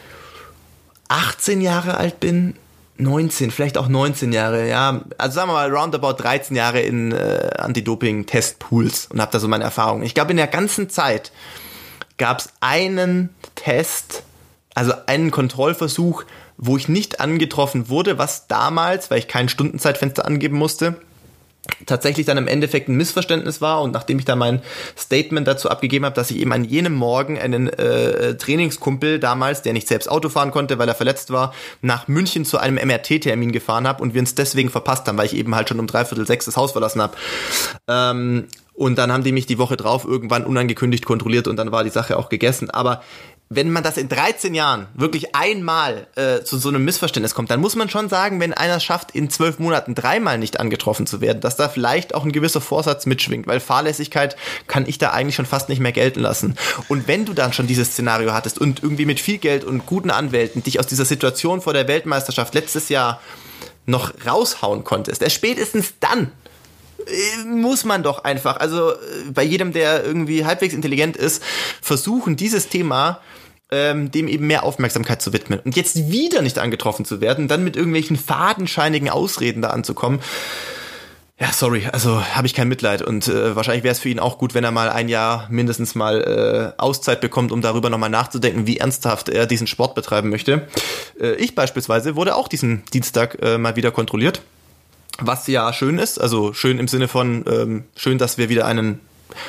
18 Jahre alt bin, 19, vielleicht auch 19 Jahre, ja, also sagen wir mal roundabout 13 Jahre in Anti-Doping-Testpools und habe da so meine Erfahrungen. Ich glaube, in der ganzen Zeit gab es einen Test, also einen Kontrollversuch, wo ich nicht angetroffen wurde, was damals, weil ich kein Stundenzeitfenster angeben musste, tatsächlich dann im Endeffekt ein Missverständnis war. Und nachdem ich da mein Statement dazu abgegeben habe, dass ich eben an jenem Morgen einen Trainingskumpel damals, der nicht selbst Auto fahren konnte, weil er verletzt war, nach München zu einem MRT-Termin gefahren habe und wir uns deswegen verpasst haben, weil ich eben halt schon um 5:45 das Haus verlassen habe. Und dann haben die mich die Woche drauf irgendwann unangekündigt kontrolliert und dann war die Sache auch gegessen. Aber wenn man das in 13 Jahren wirklich einmal zu so einem Missverständnis kommt, dann muss man schon sagen, wenn einer es schafft, in 12 Monaten 3-mal nicht angetroffen zu werden, dass da vielleicht auch ein gewisser Vorsatz mitschwingt, weil Fahrlässigkeit kann ich da eigentlich schon fast nicht mehr gelten lassen. Und wenn du dann schon dieses Szenario hattest und irgendwie mit viel Geld und guten Anwälten dich aus dieser Situation vor der Weltmeisterschaft letztes Jahr noch raushauen konntest, spätestens dann muss man doch einfach, also bei jedem, der irgendwie halbwegs intelligent ist, versuchen, dieses Thema dem eben mehr Aufmerksamkeit zu widmen. Und jetzt wieder nicht angetroffen zu werden, dann mit irgendwelchen fadenscheinigen Ausreden da anzukommen. Ja, sorry, also habe ich kein Mitleid. Und wahrscheinlich wäre es für ihn auch gut, wenn er mal ein Jahr mindestens mal Auszeit bekommt, um darüber nochmal nachzudenken, wie ernsthaft er diesen Sport betreiben möchte. Ich beispielsweise wurde auch diesen Dienstag mal wieder kontrolliert. Was ja schön ist, also schön im Sinne von schön, dass wir wieder einen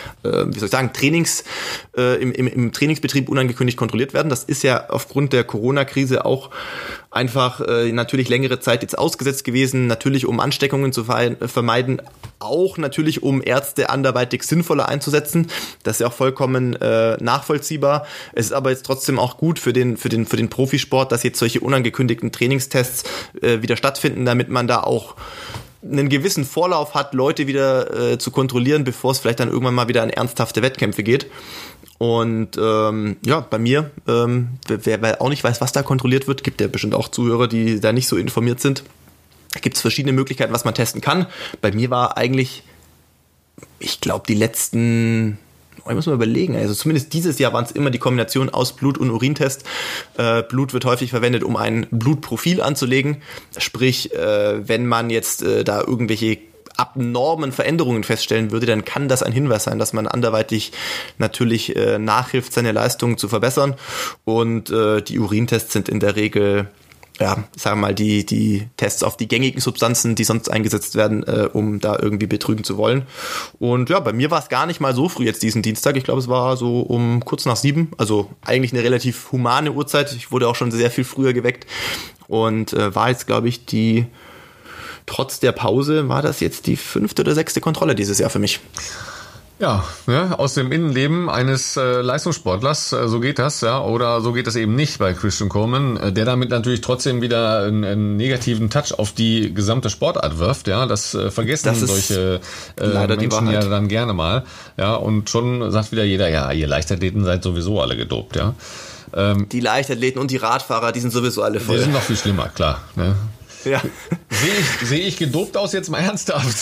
im Trainingsbetrieb unangekündigt kontrolliert werden. Das ist ja aufgrund der Corona-Krise auch einfach natürlich längere Zeit jetzt ausgesetzt gewesen, natürlich um Ansteckungen zu vermeiden, auch natürlich um Ärzte anderweitig sinnvoller einzusetzen. Das ist ja auch vollkommen nachvollziehbar. Es ist aber jetzt trotzdem auch gut für den Profisport, dass jetzt solche unangekündigten Trainingstests wieder stattfinden, damit man da auch einen gewissen Vorlauf hat, Leute wieder zu kontrollieren, bevor es vielleicht dann irgendwann mal wieder an ernsthafte Wettkämpfe geht. Und bei mir, wer auch nicht weiß, was da kontrolliert wird, gibt ja bestimmt auch Zuhörer, die da nicht so informiert sind, gibt es verschiedene Möglichkeiten, was man testen kann. Bei mir war eigentlich, ich glaube, die letzten, ich muss mal überlegen, also zumindest dieses Jahr waren es immer die Kombination aus Blut- und Urintest. Blut wird häufig verwendet, um ein Blutprofil anzulegen. Sprich, wenn man jetzt da irgendwelche abnormen Veränderungen feststellen würde, dann kann das ein Hinweis sein, dass man anderweitig natürlich nachhilft, seine Leistungen zu verbessern. Und die Urintests sind in der Regel, ja, sagen wir mal, die Tests auf die gängigen Substanzen, die sonst eingesetzt werden, um da irgendwie betrügen zu wollen. Und ja, bei mir war es gar nicht mal so früh jetzt diesen Dienstag. Ich glaube, es war so um kurz nach 7. Also eigentlich eine relativ humane Uhrzeit. Ich wurde auch schon sehr viel früher geweckt und war jetzt, glaube ich, trotz der Pause, war das jetzt die 5. oder 6. Kontrolle dieses Jahr für mich. Ja, ne, aus dem Innenleben eines Leistungssportlers, so geht das, ja, oder so geht das eben nicht bei Christian Coleman, der damit natürlich trotzdem wieder einen negativen Touch auf die gesamte Sportart wirft, ja, das vergessen solche Menschen ja dann gerne mal, ja, und schon sagt wieder jeder, ja, ihr Leichtathleten seid sowieso alle gedopt, ja. Die Leichtathleten und die Radfahrer, die sind sowieso alle voll. Die sind noch viel schlimmer, klar, ne. Ja. Sehe ich gedopt aus jetzt mal ernsthaft?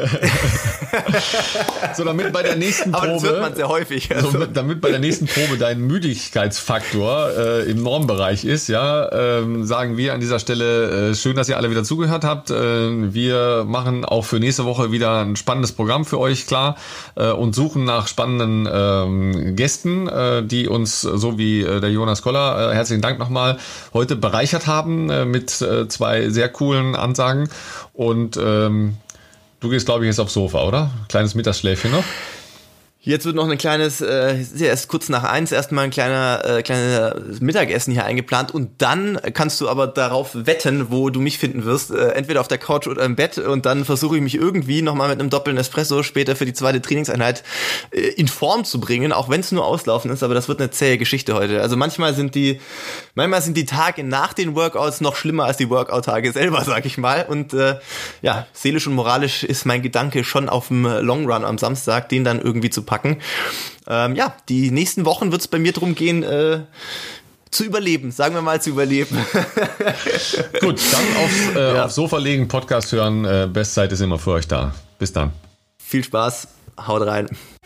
So, damit bei der nächsten Probe. Aber das hört man sehr häufig. Also. So, damit bei der nächsten Probe dein Müdigkeitsfaktor im Normbereich ist, ja, sagen wir an dieser Stelle, schön, dass ihr alle wieder zugehört habt. Wir machen auch für nächste Woche wieder ein spannendes Programm für euch klar und suchen nach spannenden Gästen, die uns, so wie der Jonas Koller, herzlichen Dank nochmal, heute bereichert haben mit zwei sehr coolen Ansagen. Und du gehst, glaube ich, jetzt aufs Sofa, oder? Kleines Mittagsschläfchen noch? Jetzt wird noch ein kleines, ist ja erst kurz nach 1 erstmal ein kleiner Mittagessen hier eingeplant und dann kannst du aber darauf wetten, wo du mich finden wirst, entweder auf der Couch oder im Bett und dann versuche ich mich irgendwie nochmal mit einem doppelten Espresso später für die zweite Trainingseinheit in Form zu bringen, auch wenn es nur auslaufen ist, aber das wird eine zähe Geschichte heute. Also manchmal sind die Tage nach den Workouts noch schlimmer als die Workout-Tage selber, sag ich mal, und ja, seelisch und moralisch ist mein Gedanke schon auf dem Long Run am Samstag, den dann irgendwie zu packen. Ja, die nächsten Wochen wird es bei mir darum gehen, zu überleben, sagen wir mal zu überleben. Gut, dann aufs Sofa legen, Podcast hören, Bestzeit ist immer für euch da. Bis dann. Viel Spaß, haut rein.